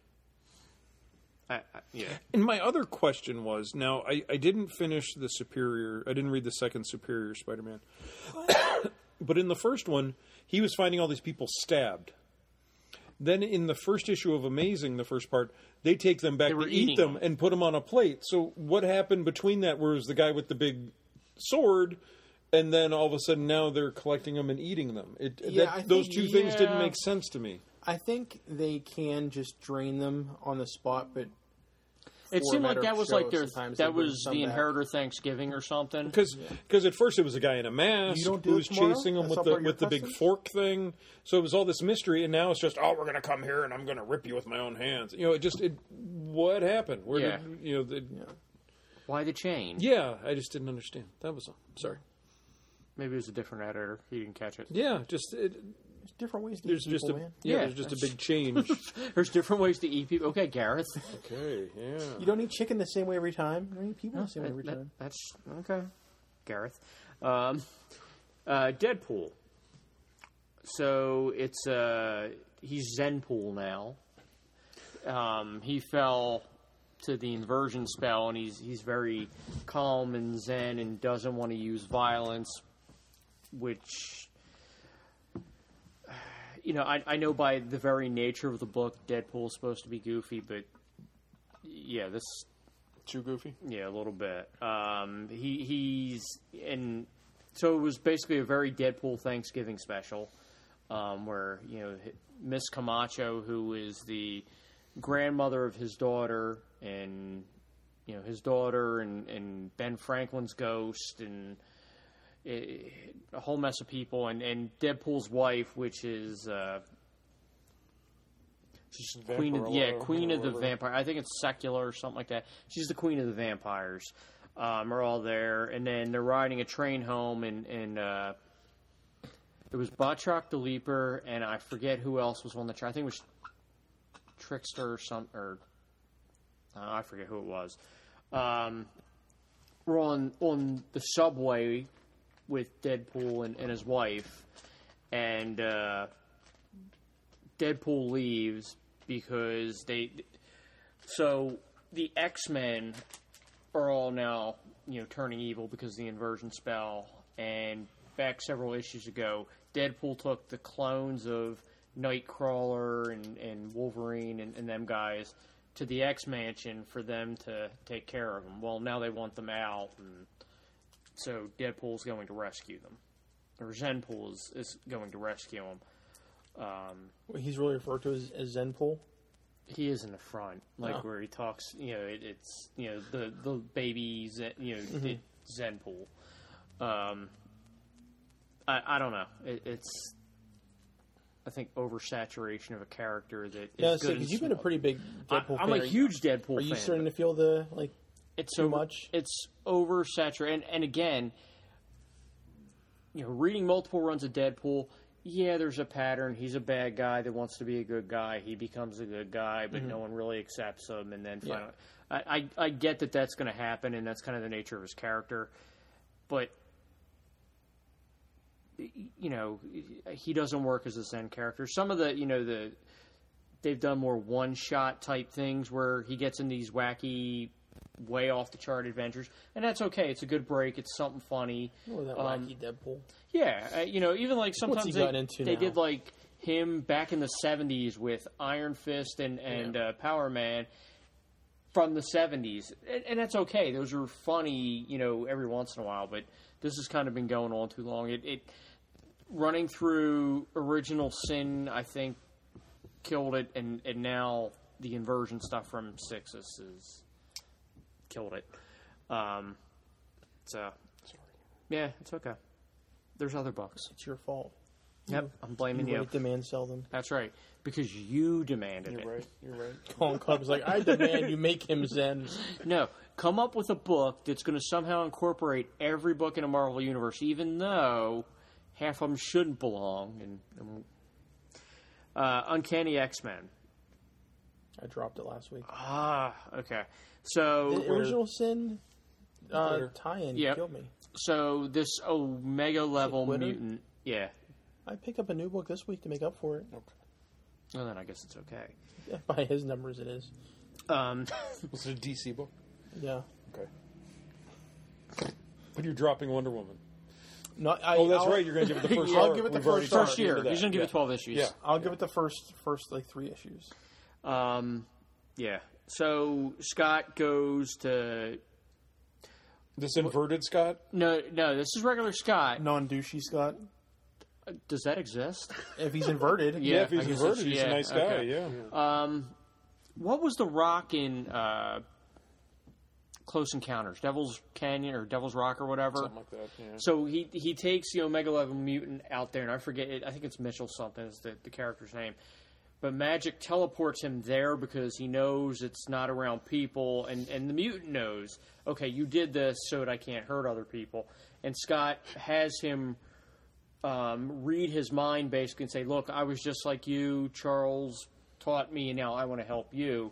Yeah. And my other question was, now, I didn't finish the Superior, I didn't read the second Superior Spider-Man. But in the first one, he was finding all these people stabbed. Then in the first issue of Amazing, the first part, they take them back They were to eat eating them them. and put them on a plate. So what happened between that, where it was the guy with the big sword, and then all of a sudden now they're collecting them and eating them? Those two things didn't yeah. make sense to me. I think they can just drain them on the spot, but It for a seemed like matter that of was show, like sometimes they that bring was some the back. Inheritor Thanksgiving or something. Because at first it was a guy in a mask You don't do who it was tomorrow? chasing him That's not with part of your the big customs? fork thing. So it was all this mystery, and now it's just, oh, we're going to come here and I'm going to rip you with my own hands. You know, what happened? Where Yeah. did, you know, Why the change? yeah, I just didn't understand. That was all. Sorry. Maybe it was a different editor. He didn't catch it. Yeah, just there's different ways to there's eat just people, a man. Yeah, there's just a big change. There's different ways to eat people. Okay, Gareth. Okay, yeah. You don't eat chicken the same way every time. You don't eat people the same way every That- time. that's okay, Gareth. Deadpool. So it's he's Zenpool now. He fell to the inversion spell, and he's very calm and zen, and doesn't want to use violence, which. You know, I know by the very nature of the book, Deadpool's supposed to be goofy, but yeah, this Too goofy? yeah, a little bit. He's and so it was basically a very Deadpool Thanksgiving special, where you know Miss Camacho, who is the grandmother of his daughter, and you know his daughter and Ben Franklin's ghost and a whole mess of people, and Deadpool's wife, which is she's queen of the vampire. I think it's secular or something like that. She's the queen of the vampires. Are all there, and then they're riding a train home, and it was Batroc the Leaper, and I forget who else was on the train. I think it was Trickster or I forget who it was. We're on the subway with Deadpool and his wife, and Deadpool leaves because so the X-Men are all now, you know, turning evil because of the inversion spell, and back several issues ago, Deadpool took the clones of Nightcrawler and Wolverine and them guys to the X-Mansion for them to take care of them. Well, now they want them out, and so Deadpool's going to rescue them. Or Zenpool is going to rescue them. He's really referred to as Zenpool. He is in the front, like where he talks. You know, it's you know the baby, Zenpool. I don't know. It's I think oversaturation of a character that is Yeah, good. because you've been a pretty big Deadpool I'm fan. a huge Deadpool Are you fan. starting to feel the It's too much? It's oversaturated, and again, you know, reading multiple runs of Deadpool. Yeah, there's a pattern. He's a bad guy that wants to be a good guy. He becomes a good guy, but no one really accepts him. And then finally, I get that that's going to happen, and that's kind of the nature of his character. But you know, he doesn't work as a Zen character. Some of the they've done more one-shot type things where he gets in these wacky, way off the chart adventures, and that's okay. It's a good break. It's something funny. Oh, that wacky Deadpool. Yeah, you know, even like sometimes he gotten into they now? did like him back in the 70s with Iron Fist and Power Man, from the 70s. And that's okay. Those are funny, every once in a while, but this has kind of been going on too long. It running through Original Sin, I think, killed it, and now the inversion stuff from Sixes has killed it. So, yeah, it's okay. There's other books. It's your fault. Yep, I'm blaming you. Demand sell them. That's right, because you demanded it. You're right. Colin Club's like, I demand you make him Zen. No, come up with a book that's going to somehow incorporate every book in a Marvel universe, even though half of them shouldn't belong. And Uncanny X-Men. I dropped it last week. Okay. So The Original Sin tie-in killed me. So this Omega level Twitter? mutant, yeah. I pick up a new book this week to make up for it. Okay. Well, then I guess it's okay. Yeah, by his numbers, it is. Was it a DC book? Yeah. Okay. But you're dropping Wonder Woman. No, That's right. You're going to give it the first. I'll give it the first First year. Into that. He's going to give it 12 issues. Yeah. I'll give it the first like 3 issues. Yeah. So Scott goes to... This inverted Scott? No, this is regular Scott. Non-douchey Scott. Does that exist? If he's inverted. Yeah, if he's I guess inverted, it's- he's a yeah, nice guy. okay. Yeah. What was the rock in Close Encounters? Devil's Canyon or Devil's Rock or whatever? Something like that. Yeah. So he takes the Omega level mutant out there, and I forget it. I think it's Mitchell something is the character's name. But Magic teleports him there because he knows it's not around people, and the mutant knows, okay, you did this so that I can't hurt other people. And Scott has him read his mind basically and say, look, I was just like you, Charles taught me, and now I want to help you.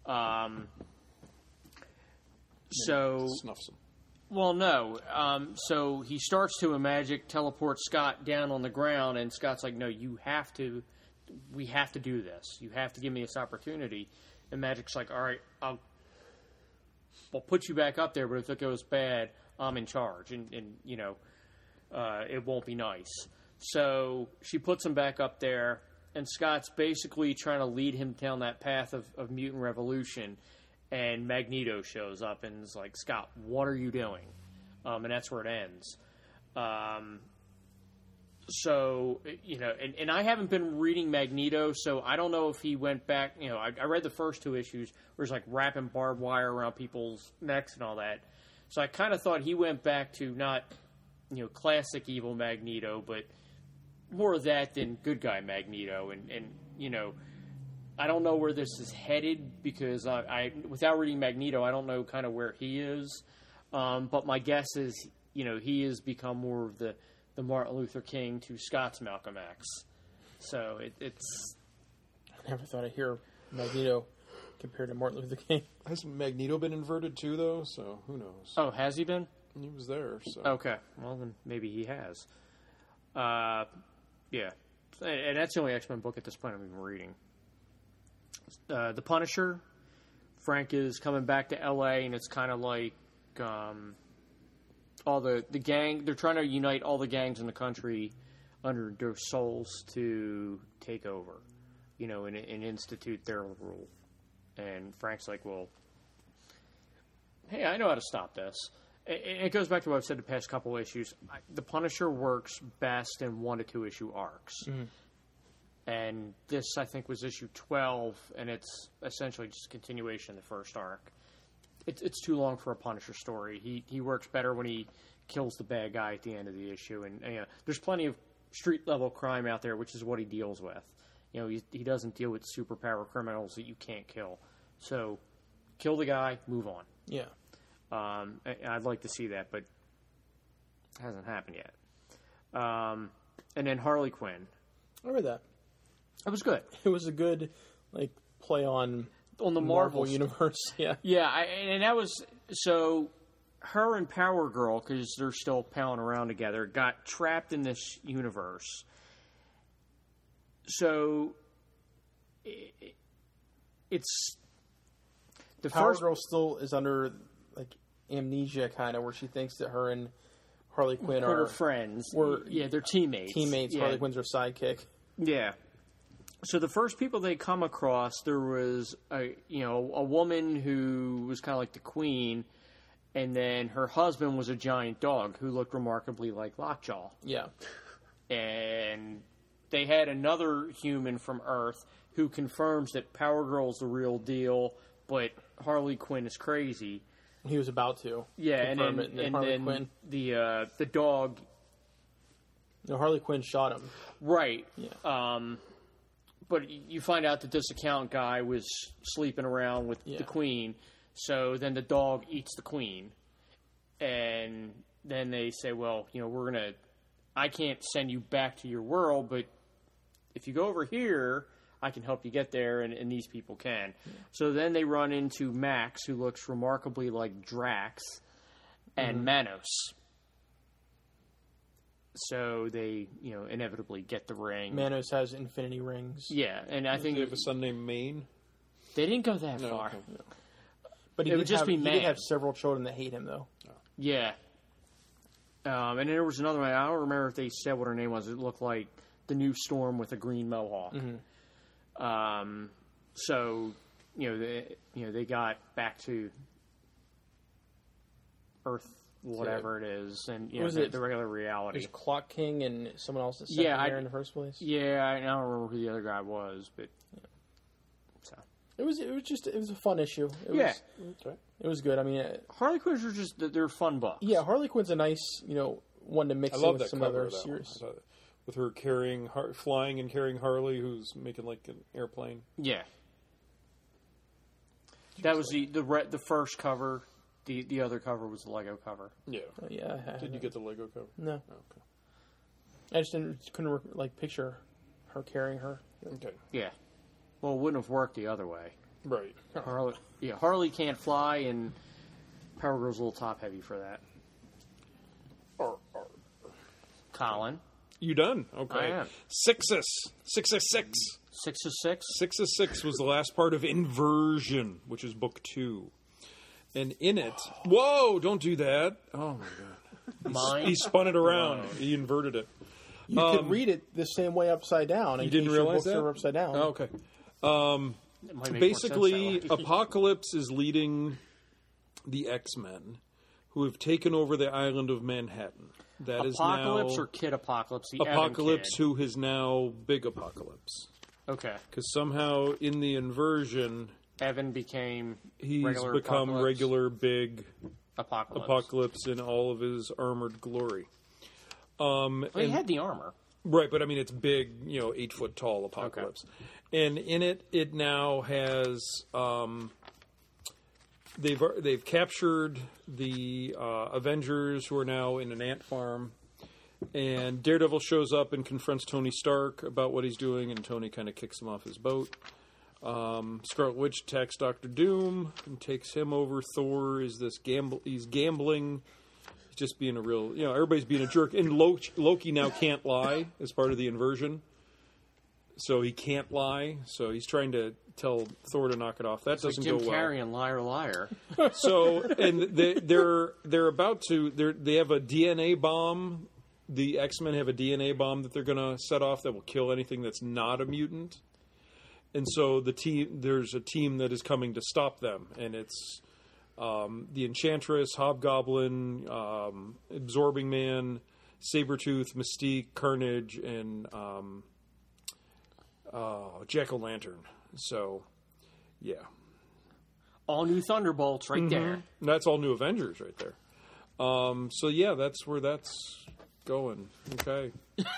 So Snuffs him. well, no. So he starts to, and Magic teleports Scott down on the ground, and Scott's like, no, we have to do this. You have to give me this opportunity. And Magic's like, all right, I'll put you back up there, but if it goes bad, I'm in charge, and it won't be nice. So she puts him back up there, and Scott's basically trying to lead him down that path of mutant revolution. And Magneto shows up and is like, Scott, what are you doing? And that's where it ends. So, and I haven't been reading Magneto, so I don't know if he went back. I read the first 2 issues where it's like wrapping barbed wire around people's necks and all that. So I kind of thought he went back to not, classic evil Magneto, but more of that than good guy Magneto. And I don't know where this is headed because I without reading Magneto, I don't know kind of where he is. But my guess is, he has become more of the Martin Luther King to Scott's Malcolm X. So it's... I never thought I'd hear Magneto compared to Martin Luther King. Has Magneto been inverted too, though? So who knows? Oh, has he been? He was there. So Okay. Well, then maybe he has. Yeah. And that's the only X-Men book at this point I'm even reading. The Punisher. Frank is coming back to L.A., and it's kind of like... all the gang, they're trying to unite all the gangs in the country under their souls to take over, and institute their rule. And Frank's like, well, hey, I know how to stop this. It goes back to what I've said the past couple issues. The Punisher works best in 1 to 2 issue arcs. Mm-hmm. And this, I think, was issue 12, and it's essentially just a continuation of the first arc. It's too long for a Punisher story. He works better when he kills the bad guy at the end of the issue. And there's plenty of street-level crime out there, which is what he deals with. He doesn't deal with superpower criminals that you can't kill. So, kill the guy, move on. Yeah. I'd like to see that, but it hasn't happened yet. And then Harley Quinn. I read that. It was good. It was a good, play on the Marvel universe. Yeah. Yeah, and that was... So, her and Power Girl, because they're still palling around together, got trapped in this universe. So, it's... The Power first Girl still is under, amnesia, kind of, where she thinks that her and Harley Quinn are... friends. Were they're teammates. Teammates. Yeah. Harley Quinn's her sidekick. Yeah. So the first people they come across, there was a woman who was kind of like the queen, and then her husband was a giant dog who looked remarkably like Lockjaw. Yeah. And they had another human from Earth who confirms that Power Girl's the real deal, but Harley Quinn is crazy. He was about to. Yeah, and confirm then, it, and Harley then Quinn. the dog. No, Harley Quinn shot him. Right. Yeah. But you find out that this accountant guy was sleeping around with the queen, so then the dog eats the queen. And then they say, well, I can't send you back to your world, but if you go over here, I can help you get there, and these people can. Yeah. So then they run into Max, who looks remarkably like Drax, and Manos. So they, inevitably get the ring. Manos has infinity rings. Yeah, and I think they have a son named Maine. They didn't go that far. Okay. No. But he did have several children that hate him, though. Oh. Yeah. And then there was another one. I don't remember if they said what her name was. It looked like the new Storm with a green mohawk. Mm-hmm. So they got back to Earth, whatever it is, and the regular reality. There's Clock King and someone else that sent there in the first place. Yeah, I don't remember who the other guy was, but so it was a fun issue. It was good. I mean, Harley Quinns are they're fun books. Yeah, Harley Quinn's a nice one to mix in with some other series. With her flying and carrying Harley, who's making like an airplane. Yeah, that was the first cover. The other cover was the Lego cover. Yeah. Did you get the Lego cover? No. Oh, okay. I just couldn't picture her carrying her. Okay. Yeah. Well, it wouldn't have worked the other way. Right. Harley can't fly, and Power Girl's a little top heavy for that. Colin. You done? Okay. I am. 666. 666? 666 was the last part of Inversion, which is book 2. And in it... Whoa! Don't do that. Oh, my God. He spun it around. Wow. He inverted it. You could read it the same way upside down. You didn't realize that? Are upside down. Oh, okay. Basically, Apocalypse is leading the X-Men, who have taken over the island of Manhattan. That Apocalypse is now or Kid Apocalypse? The Apocalypse, who is now Big Apocalypse. Okay. Because somehow in the inversion... Evan became regular big Apocalypse in all of his armored glory. He had the armor. Right, but I mean it's big, 8-foot tall Apocalypse. Okay. And in it now has they've captured the Avengers, who are now in an ant farm. And Daredevil shows up and confronts Tony Stark about what he's doing, and Tony kind of kicks him off his boat. Scarlet Witch attacks Doctor Doom and takes him over. Thor is he's gambling. He's just being a real, everybody's being a jerk. And Loki now can't lie as part of the inversion. So he can't lie. So he's trying to tell Thor to knock it off. That doesn't go well. Jim Carrey and Liar Liar. So, and they're about to, they have a DNA bomb. The X-Men have a DNA bomb that they're going to set off that will kill anything that's not a mutant. And so there's a team that is coming to stop them, and it's the Enchantress, Hobgoblin, Absorbing Man, Sabretooth, Mystique, Carnage, and Jack-O-Lantern. So, yeah. All new Thunderbolts right there. That's all new Avengers right there. So, yeah, that's where that's going. Okay.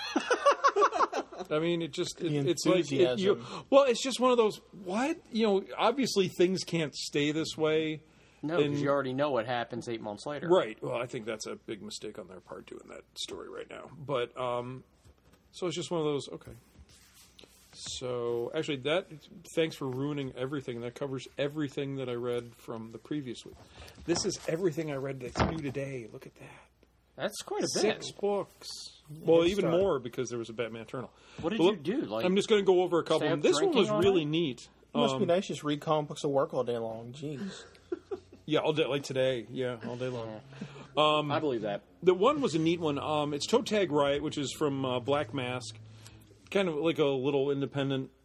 I mean, it's like it's just one of those. What obviously things can't stay this way. No, because you already know what happens 8 months later. Right. Well, I think that's a big mistake on their part doing that story right now. But so it's just one of those. Okay. So actually, thanks for ruining everything. That covers everything that I read from the previous week. This is everything I read that's new today. Look at that. That's quite a bit. 6 books. Well, even more because there was a Batman Eternal. What did you do? I'm just going to go over a couple. This one was really neat. It must be nice just read comic books at work all day long. Jeez. Yeah, all day, like today. Yeah, all day long. I believe that. The one was a neat one. It's Toe Tag Riot, which is from Black Mask. Kind of like a little independent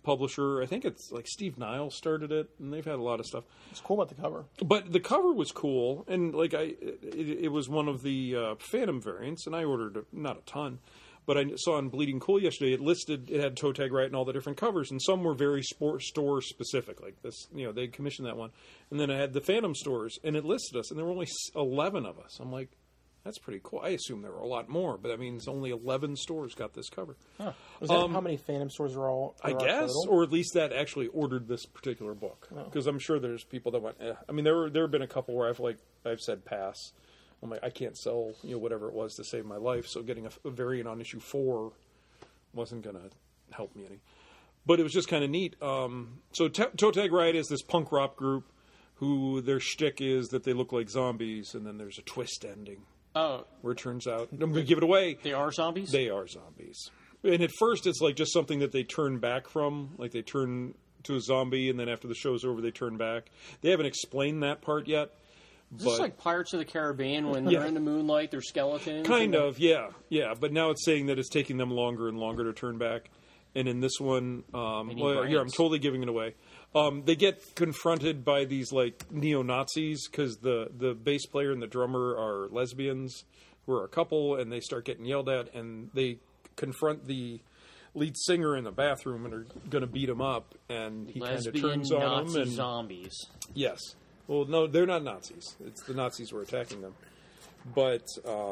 publisher. I think it's like Steve Niles started it, and they've had a lot of stuff. It's cool about the cover. But the cover was cool, and like it was one of the Phantom variants, and I ordered not a ton. But I saw on Bleeding Cool yesterday, it had Toe Tag Right and all the different covers, and some were very store specific, like this. They commissioned that one, and then it had the Phantom stores, and it listed us, and there were only 11 of us. I'm like, that's pretty cool. I assume there were a lot more, but that means only 11 stores got this cover. Huh. Was that how many Phantom stores are all? I guess, total? or at least that actually ordered this particular book, because I'm sure there's people that went. I mean, there have been a couple where I've said pass. I'm like, I can't sell, whatever it was to save my life, so getting a variant on issue 4 wasn't going to help me any. But it was just kind of neat. So Toe Tag Riot is this punk rock group who their shtick is that they look like zombies, and then there's a twist ending. Oh. Where it turns out, I'm going to give it away. They are zombies? They are zombies. And at first it's like just something that they turn back from, like they turn to a zombie, and then after the show's over they turn back. They haven't explained that part yet. Is this like Pirates of the Caribbean when they're in the moonlight, they're skeletons? Kind of, yeah. But now it's saying that it's taking them longer and longer to turn back. And in this one, here, I'm totally giving it away. They get confronted by these, like, neo-Nazis because the bass player and the drummer are lesbians who are a couple, and they start getting yelled at, and they confront the lead singer in the bathroom and are going to beat him up, and he kind of turns on Nazi them. And zombies. Yes. Well, no, they're not Nazis. It's the Nazis who are attacking them. But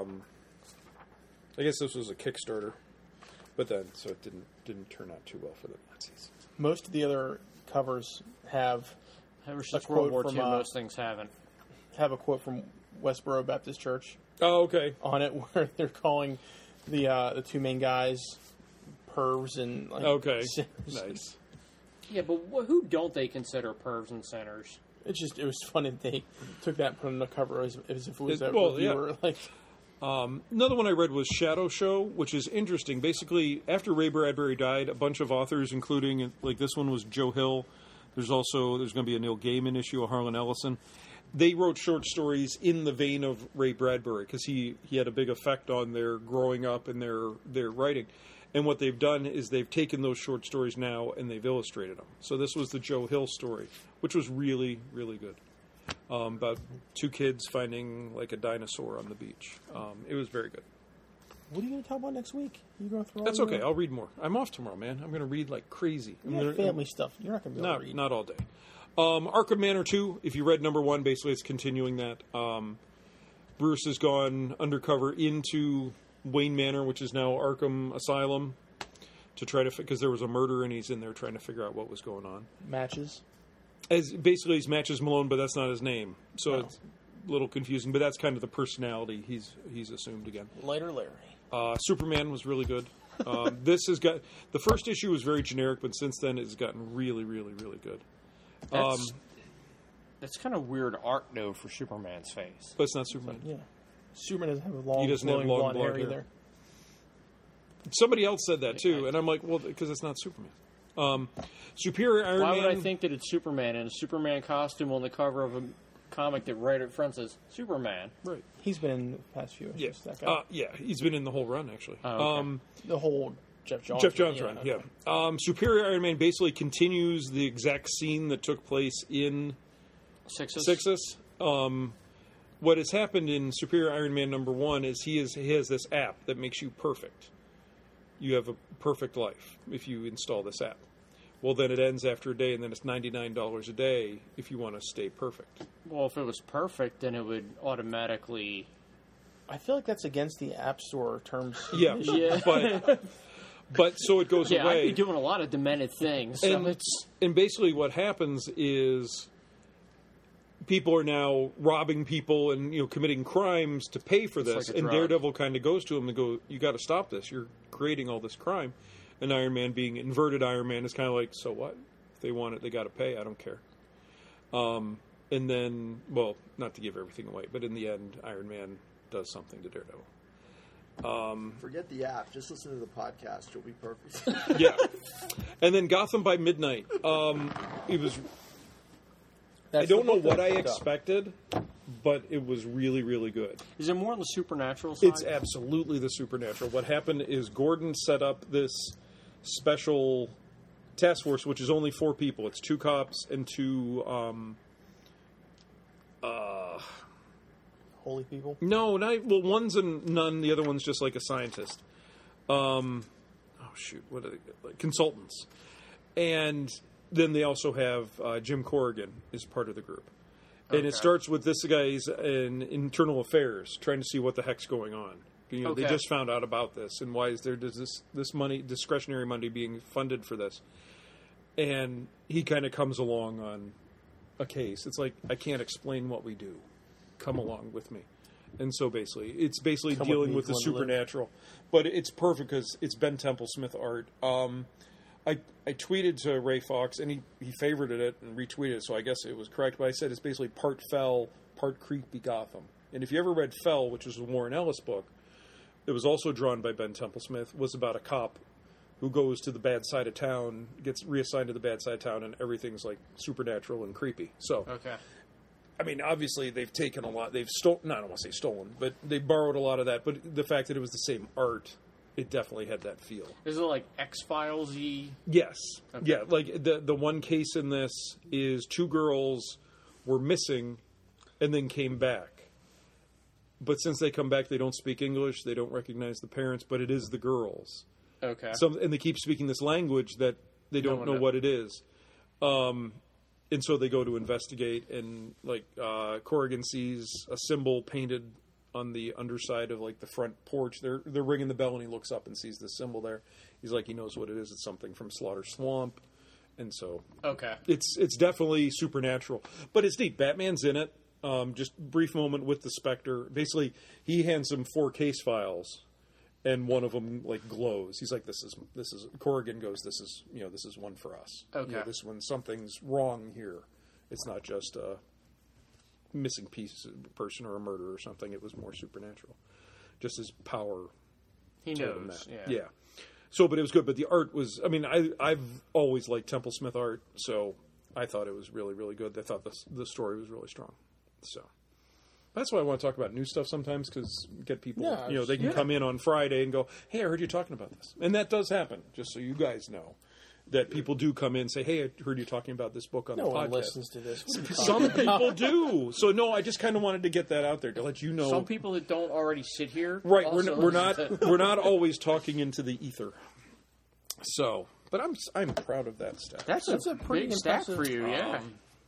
I guess this was a Kickstarter. But then, so it didn't turn out too well for the Nazis. Most of the other covers have Ever since World War II, most things haven't. Have a quote from Westboro Baptist Church. Oh, okay. On it, where they're calling the two main guys pervs and like, okay, sinners. Nice. Yeah, but who don't they consider pervs and sinners? It was funny that they took that and put it on the cover as if it was a well, reviewer. Yeah. Another one I read was Shadow Show, which is interesting. Basically, after Ray Bradbury died, a bunch of authors, including, like this one was Joe Hill. There's going to be a Neil Gaiman issue, a Harlan Ellison. They wrote short stories in the vein of Ray Bradbury because he had a big effect on their growing up and their writing. And what they've done is they've taken those short stories now and they've illustrated them. So this was the Joe Hill story, which was really, really good. About two kids finding like a dinosaur on the beach. It was very good. What are you going to talk about next week? You going through? That's okay. I'll read more. I'm off tomorrow, man. I'm going to read like crazy. Family stuff. You're not going to be able to read. Not all day. Arkham Manor 2, if you read number 1, basically it's continuing that. Bruce has gone undercover into Wayne Manor, which is now Arkham Asylum, to try to because there was a murder and he's in there trying to figure out what was going on. Matches. Basically he's Matches Malone, but that's not his name, so it's a little confusing. But that's kind of the personality he's assumed again. Later, Larry. Superman was really good. This has got the first issue was very generic, but since then it's gotten really, really, really good. That's kind of weird art, though, for Superman's face. But it's not Superman. Yeah. Superman doesn't have a long, he doesn't have long blonde hair either. Somebody else said that, too, and I'm like, well, because it's not Superman. Superior Iron Man... Why would I think that it's Superman in a Superman costume on the cover of a comic that right up front says Superman? Right. He's been in the past few issues. Yeah. That guy. Yeah, he's been in the whole run, actually. Oh, okay. The whole Jeff Johns run, yeah. Superior Iron Man basically continues the exact scene that took place in Sixus. What has happened in Superior Iron Man number 1 is he has this app that makes you perfect. You have a perfect life if you install this app. Well, then it ends after a day, and then it's $99 a day if you want to stay perfect. Well, if it was perfect, then it would automatically... I feel like that's against the App Store terms. Yeah. But so it goes yeah, away. I'd be doing a lot of demented things. So and basically what happens is people are now robbing people and committing crimes to pay for this. like a and drug. Daredevil kind of goes to him and go, "You got to stop this. You're creating all this crime." And Iron Man, being inverted Iron Man, is kind of like, "So what? If they want it, they got to pay. I don't care." And then, well, not to give everything away, but in the end, Iron Man does something to Daredevil. Forget the app. Just listen to the podcast. You'll be perfect. Yeah. And then Gotham by Midnight. It was... I don't know what I expected, but it was really, really good. Is it more on the supernatural side? It's absolutely the supernatural. What happened is Gordon set up this special task force, which is only 4 people. It's 2 cops and 2. Holy people. No, one's a nun. The other one's just like a scientist. What are they? Like consultants. And then they also have Jim Corrigan is part of the group. And it starts with this guy's in internal affairs, trying to see what the heck's going on. They just found out about this, and why is there this money, discretionary money, being funded for this? And he kind of comes along on a case. It's like, I can't explain what we do. Come along with me. And so it's dealing with the supernatural. But it's perfect because it's Ben Temple-Smith art. I tweeted to Ray Fox, and he favorited it and retweeted it, so I guess it was correct. But I said it's basically part Fell, part creepy Gotham. And if you ever read Fell, which is a Warren Ellis book, it was also drawn by Ben Temple-Smith, was about a cop who goes to the bad side of town, gets reassigned to the bad side of town, and everything's like supernatural and creepy. So, I mean, obviously they've taken a lot. They've stolen, I don't want to say stolen, but they borrowed a lot of that. But the fact that it was the same art, it definitely had that feel. Is it like X-Files-y? Yes. Okay. Yeah, like the one case in this is 2 girls were missing and then came back. But since they come back, they don't speak English, they don't recognize the parents, but it is the girls. Okay. And they keep speaking this language that they don't know what it is. And so they go to investigate, and like Corrigan sees a symbol painted on the underside of like the front porch. They're ringing the bell, and he looks up and sees the symbol there. He's like, he knows what it is. It's something from Slaughter Swamp, and so it's definitely supernatural. But it's neat. Batman's in it. Just brief moment with the Spectre. Basically, he hands him 4 case files, and one of them like glows. He's like, "This is." Corrigan goes, "This is one for us. Okay, this one something's wrong here. It's not just a missing person or a murder or something. It was more supernatural. Just his power. He knows. Yeah. So, but it was good. But the art was. I mean, I've always liked Temple-Smith art, so I thought it was really, really good. I thought the story was really strong. So that's why I want to talk about new stuff sometimes, because get people, they can come in on Friday and go, "Hey, I heard you talking about this," and that does happen. Just so you guys know, that people do come in and say, "Hey, I heard you talking about this book on the podcast." No one listens to this. Some people do. So no, I just kind of wanted to get that out there to let you know. Some people that don't already sit here, right? We're not always talking into the ether. So, but I'm proud of that stat. That's a pretty big stat for you, yeah.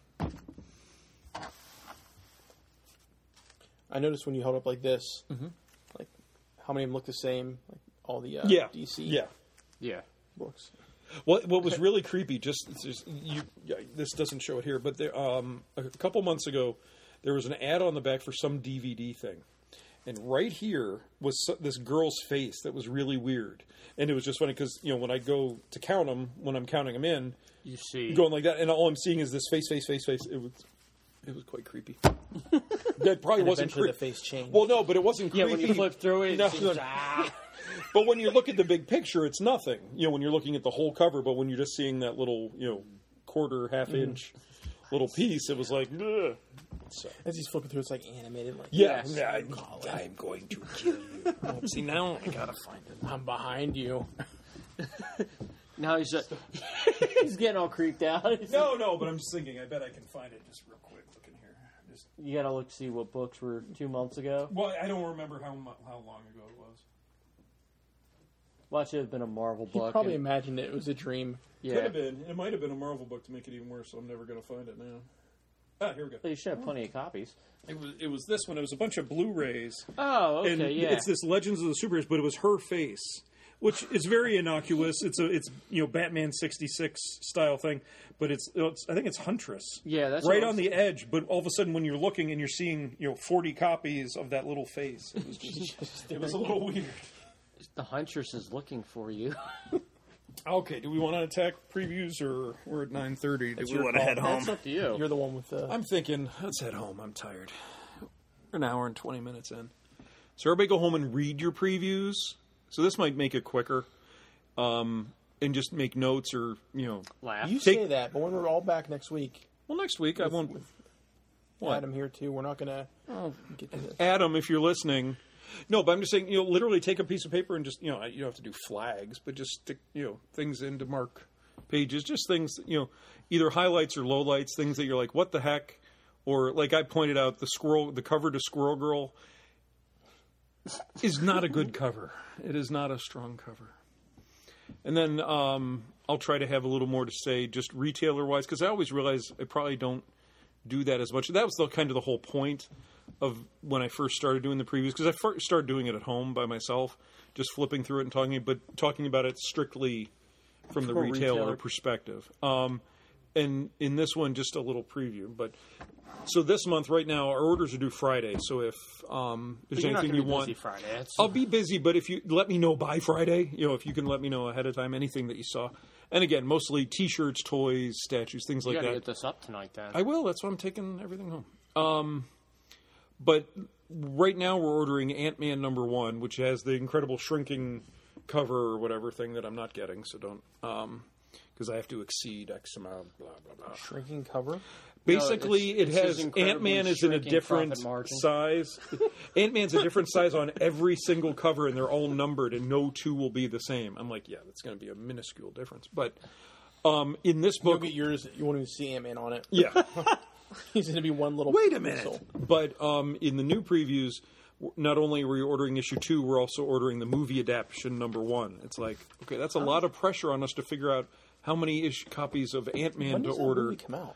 I noticed when you held up like this, like how many of them look the same, like all the DC books. What was really creepy, this doesn't show it here, but there, a couple months ago, there was an ad on the back for some DVD thing. And right here was this girl's face that was really weird. And it was just funny because, when I go to count them, when I'm counting them in, you see going like that, and all I'm seeing is this face. It was quite creepy. That probably wasn't creepy. The face changed. Well, no, but it wasn't creepy. Yeah, when you flip through it, But when you look at the big picture, it's nothing. When you're looking at the whole cover, but when you're just seeing that little, quarter, half-inch little piece, it was like, ugh. So. As he's flipping through, it's like animated. Like, I'm going to kill you. See, now I gotta find it. I'm behind you. Now he's getting all creeped out. No, but I'm just thinking, I bet I can find it just real quick. Look in here. You gotta look to see what books were 2 months ago. Well, I don't remember how long ago it was. Well, it should have been a Marvel book. You probably imagined it was a dream. Yeah. Could have been. It might have been a Marvel book to make it even worse, so I'm never going to find it now. Ah, here we go. Well, you should have plenty of copies. It was this one. It was a bunch of Blu-rays. Oh, okay, and yeah. It's this Legends of the Superheroes, but it was her face, which is very innocuous. It's Batman 66 style thing, but it's I think it's Huntress. Yeah, that's right on the edge. But all of a sudden, when you're looking and you're seeing 40 copies of that little face, it was just it was a little weird. The Huntress is looking for you. Okay, do we want to attack previews, or we're at 9:30? Do we want to head home? That's up to you. You're the one with the... I'm thinking, let's head home. I'm tired. We're an hour and 20 minutes in. So everybody go home and read your previews. So this might make it quicker. And just make notes or, laugh. You say that, but when we're all back next week... Well, next week I won't... What? Adam here, too. We're not going to get to this. Adam, if you're listening... No, but I'm just saying, literally take a piece of paper and just, you don't have to do flags, but just stick, things in to mark pages, just things, either highlights or lowlights, things that you're like, what the heck? Or like I pointed out, the cover to Squirrel Girl is not a good cover. It is not a strong cover. And then I'll try to have a little more to say just retailer-wise, because I always realize I probably don't do that as much. That was kind of the whole point of when I first started doing the previews, because I first started doing it at home by myself, just flipping through it and talking about it strictly from the retailer perspective. And in this one, just a little preview. But so this month, right now, our orders are due Friday. So if there's anything you want, Friday. I'll be busy. But if you let me know by Friday, if you can let me know ahead of time anything that you saw. And again, mostly T-shirts, toys, statues, things like that. You got to get this up tonight, then. I will. That's why I'm taking everything home. But right now we're ordering Ant-Man #1, which has the incredible shrinking cover or whatever thing that I'm not getting. So don't, because I have to exceed X amount. Blah blah blah. Shrinking cover. Basically, it has Ant-Man is in a different size. Ant-Man's a different size on every single cover, and they're all numbered, and no two will be the same. I'm like, yeah, that's going to be a minuscule difference. But in this book, you'll get yours. You won't even see Ant-Man on it. Yeah. He's going to be one little. Wait a minute. Pixel. But in the new previews, not only are we ordering issue 2, we're also ordering the movie adaptation #1. It's like, okay, that's a lot of pressure on us to figure out how many copies of Ant-Man When to does that order. movie come out?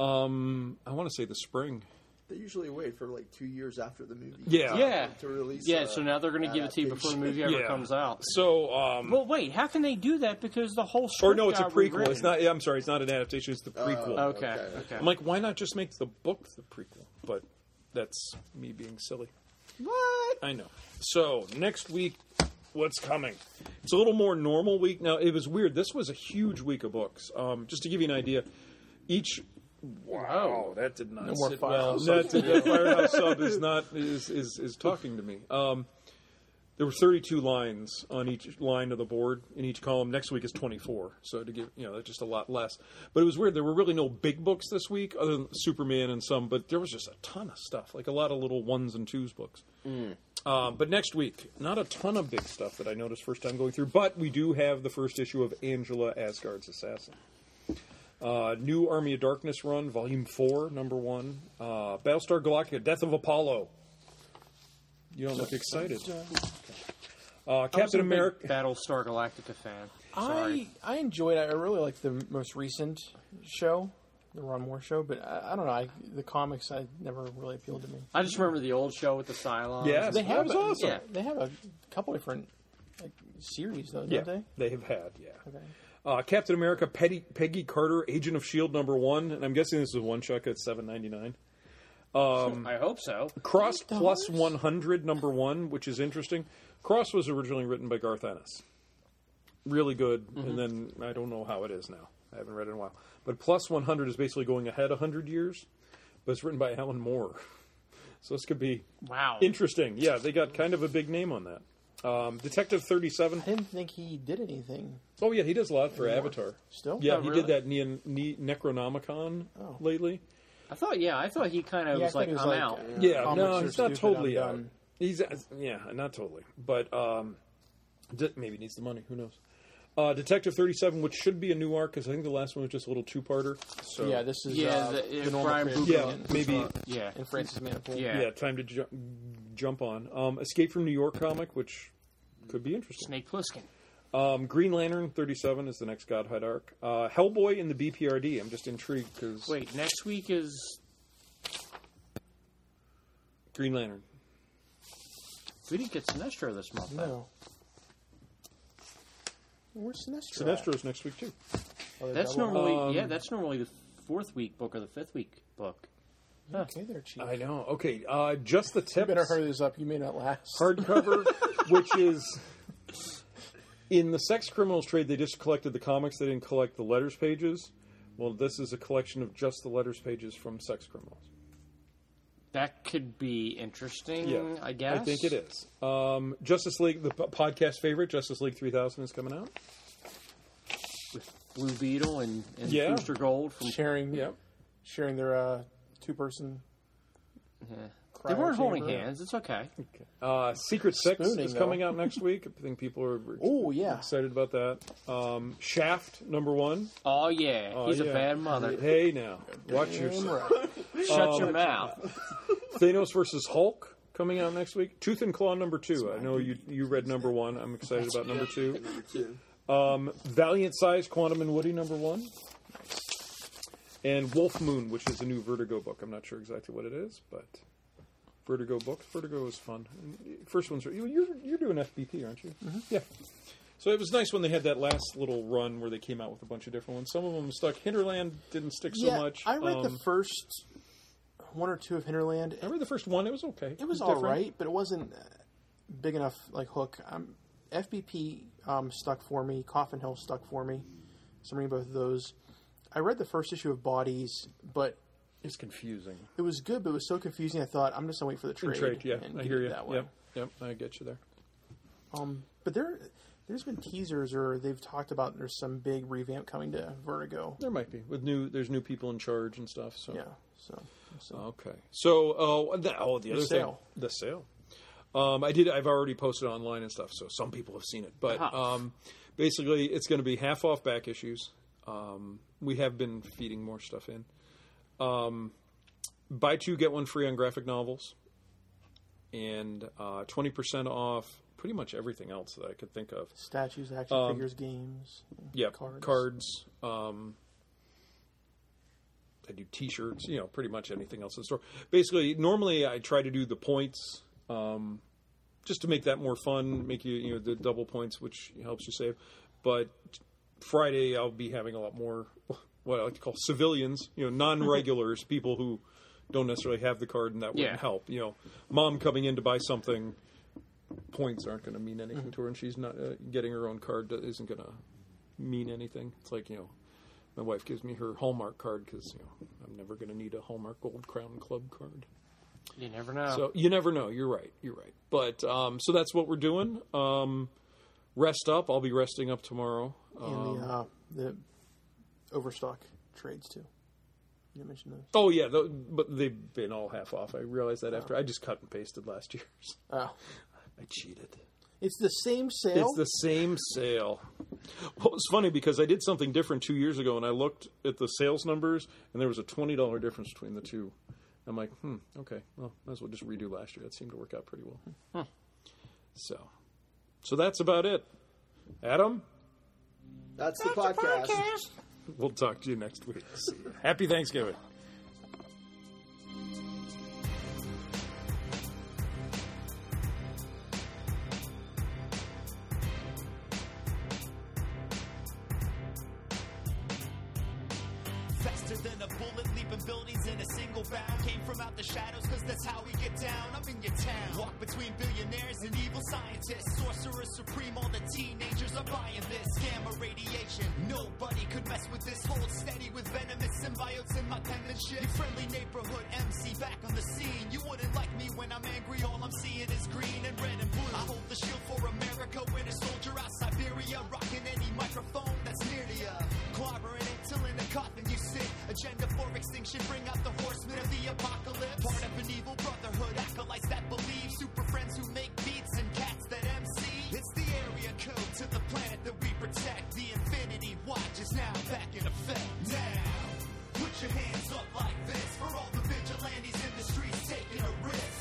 I want to say the spring. They usually wait for like 2 years after the movie. Yeah. To release. So now they're going to give it to you before the movie ever comes out. So, Well, wait, how can they do that? Because the whole script or no, it's a got prequel. rewritten. It's not. Yeah, I'm sorry, it's not an adaptation. It's the prequel. Okay. I'm like, why not just make the book the prequel? But that's me being silly. What? I know. So next week, what's coming? It's a little more normal week. Now, it was weird. This was a huge week of books. Just to give you an idea, each. Wow, that did not No more sit well. Firehouse That Firehouse Sub is not is talking to me. There were 32 lines on each line of the board in each column. Next week is 24, so to give that's just a lot less. But it was weird. There were really no big books this week, other than Superman and some. But there was just a ton of stuff, like a lot of little 1s and 2s books. But next week, not a ton of big stuff that I noticed first time going through. But we do have the first issue of Angela, Asgard's Assassin. New Army of Darkness run, Volume 4, #1. Battlestar Galactica, Death of Apollo. You don't look excited. Captain America. Battlestar Galactica fan. Sorry. I enjoyed it. I really like the most recent show, the Ron Moore show, but I don't know. The comics never really appealed to me. I just remember the old show with the Cylons. Yeah, They have that was awesome. Yeah. They have a couple different series though, Yeah, don't they? they have had, yeah. Okay. Captain America, Peggy Carter, Agent of S.H.I.E.L.D. #1, and I'm guessing this is a one-shot at $7.99. I hope so. Cross Plus 100 #1, which is interesting. Cross was originally written by Garth Ennis. Really good, and then I don't know how it is now. I haven't read it in a while. But Plus 100 is basically going ahead 100 years, but it's written by Alan Moore. So this could be interesting. Yeah, they got kind of a big name on that. Detective 37. I didn't think he did anything. Oh, yeah, he does a lot for Avatar. Still? Yeah, Oh, he really? did that Necronomicon lately. I thought he kind of was like, I'm out. Yeah, comics no, are he's not stupid, totally I'm out. done. He's not totally, but maybe needs the money. Who knows? Detective 37, which should be a new arc, because I think the last one was just a little two-parter. So Yeah, this is it's the normal Brian creative Buchan. yeah, and- maybe Yeah. and Francis Manifold. Yeah. time to jump on. Escape from New York comic, which could be interesting. Snake Plissken. Green Lantern 37 is the next Godhead arc. Hellboy in the BPRD. I'm just intrigued because Wait, next week is... Green Lantern. We didn't get Sinestro this month. though. No. Where's Sinestro? Sinestro's next week too. That's normally that's normally the 4th week book or the 5th week book. Okay, there, Chief. I know. Okay, just the You tips. better hurry this up. You may not last. Hardcover, which is in the Sex Criminals trade. They just collected the comics. They didn't collect the letters pages. Well, this is a collection of just the letters pages from Sex Criminals. That could be interesting, Yeah, I guess. I think it is. Justice League, the podcast favorite, Justice League 3000 is coming out. With Blue Beetle and Yeah. Booster Gold from... sharing Yeah. sharing their two-person They weren't holding chamber. hands. It's okay. Secret Six Spooning, is though. coming out next week. I think people are Oh, yeah. excited about that. Shaft #1. Oh, yeah. Oh, He's yeah. a bad mother. Hey now, watch yourself. Shut your mouth. Thanos versus Hulk coming out next week. Tooth and Claw #2. I know you read #1. I'm excited about #2. Valiant Size Quantum and Woody #1. And Wolf Moon, which is a new Vertigo book. I'm not sure exactly what it is, but Vertigo book. Vertigo is fun. And first one's you're doing FBP, aren't you? Mm-hmm. Yeah. So it was nice when they had that last little run where they came out with a bunch of different ones. Some of them stuck. Hinterland didn't stick so much. I read the first one or two of Hinterland. I read the first one. It was okay. It was different. all right, but it wasn't big enough like hook. FBP stuck for me. Coffin Hill stuck for me. So I'm reading both of those. I read the first issue of Bodies, but It's confusing. it was good, but it was so confusing. I thought I'm just gonna wait for the trade. Yeah, and I get hear it you. that way. Yep, I get you there. But there's been teasers, or they've talked about there's some big revamp coming to Vertigo. There might be there's new people in charge and stuff. So Yeah. So okay. So the other sale. thing, the sale. I've already posted online and stuff, so some people have seen it. But basically, it's going to be half off back issues. We have been feeding more stuff in. Buy 2 get 1 free on graphic novels, and 20% off pretty much everything else that I could think of. statues, action figures, games. Yeah, cards. I do T-shirts, pretty much anything else in the store. Basically, normally I try to do the points just to make that more fun, make you the double points, which helps you save. But Friday I'll be having a lot more what I like to call civilians, non-regulars, people who don't necessarily have the card, and that wouldn't help. Mom coming in to buy something, points aren't going to mean anything to her, and she's not getting her own card isn't going to mean anything. It's like my wife gives me her Hallmark card because I'm never going to need a Hallmark Gold Crown Club card. You never know. So you never know. You're right. But so that's what we're doing. Rest up. I'll be resting up tomorrow. And the Overstock trades too. You didn't mention those. Oh yeah, but they've been all half off. I realized that after I just cut and pasted last year's. Oh, I cheated. it's the same sale. It's the same sale. Well, it's funny because I did something different 2 years ago, and I looked at the sales numbers, and there was a $20 difference between the two. I'm like, okay, well, might as well just redo last year. That seemed to work out pretty well. So that's about it. Adam, That's the podcast. we'll talk to you next week. See you. Happy Thanksgiving. Faster than a bullet, leaping buildings in a single bound. Came from out the shadows, cause that's how we get down. I'm in your town. Walk between billionaires and evil scientists. Sorcerer supreme, all the teenagers are buying this. Gamma radiation, nobody could mess with this. Hold steady with venomous symbiotes in my penmanship. Your friendly neighborhood MC back on the scene. You wouldn't like me when I'm angry, all I'm seeing is green and red and blue. I hold the shield for America, winter soldier out Siberia. Rocking any microphone that's near to ya. Clobbering it till in the coffin you sit. Agenda for extinction, bring out the horsemen of the apocalypse. Part of an evil brotherhood, acolytes that believe. Super friends who make beats and cats that MC. It's the area code to the planet that we protect. The Infinity Watch is now back in effect. Now, put your hands up like this for all the vigilantes in the streets taking a risk.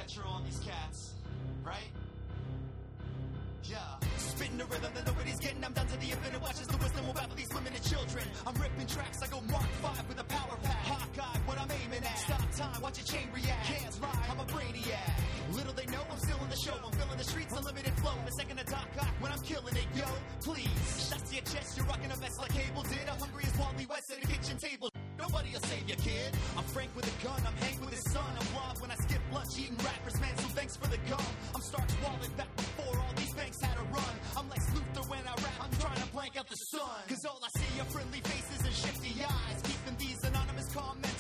catcher on these cats, right? Yeah. Spitting the rhythm that nobody's getting. I'm down to the infinite. Watches the wisdom will baffle these women and children. I'm ripping tracks. I go Mark 5 with a power pack. Hawkeye, what I'm aiming at. Stop time, watch your chain react. Can't lie, I'm a brainiac. Little they know I'm still in the show. I'm filling the streets, unlimited flow. The second to Doc Ock when I'm killing it, yo. Please, shots to your chest. You're rocking a vest like Cable did. I'm hungry as Wally West at the kitchen table. Nobody'll save you, kid. I'm Frank with a gun. I'm Hank with his son. I'm blonde when I skip lunch, eating rappers, man. So thanks for the gum. I'm Stark Wallet back before all these banks had a run. I'm Lex Luthor when I rap. I'm trying to blank out the sun. Cause all I see are friendly faces and shifty eyes. Keeping these anonymous comments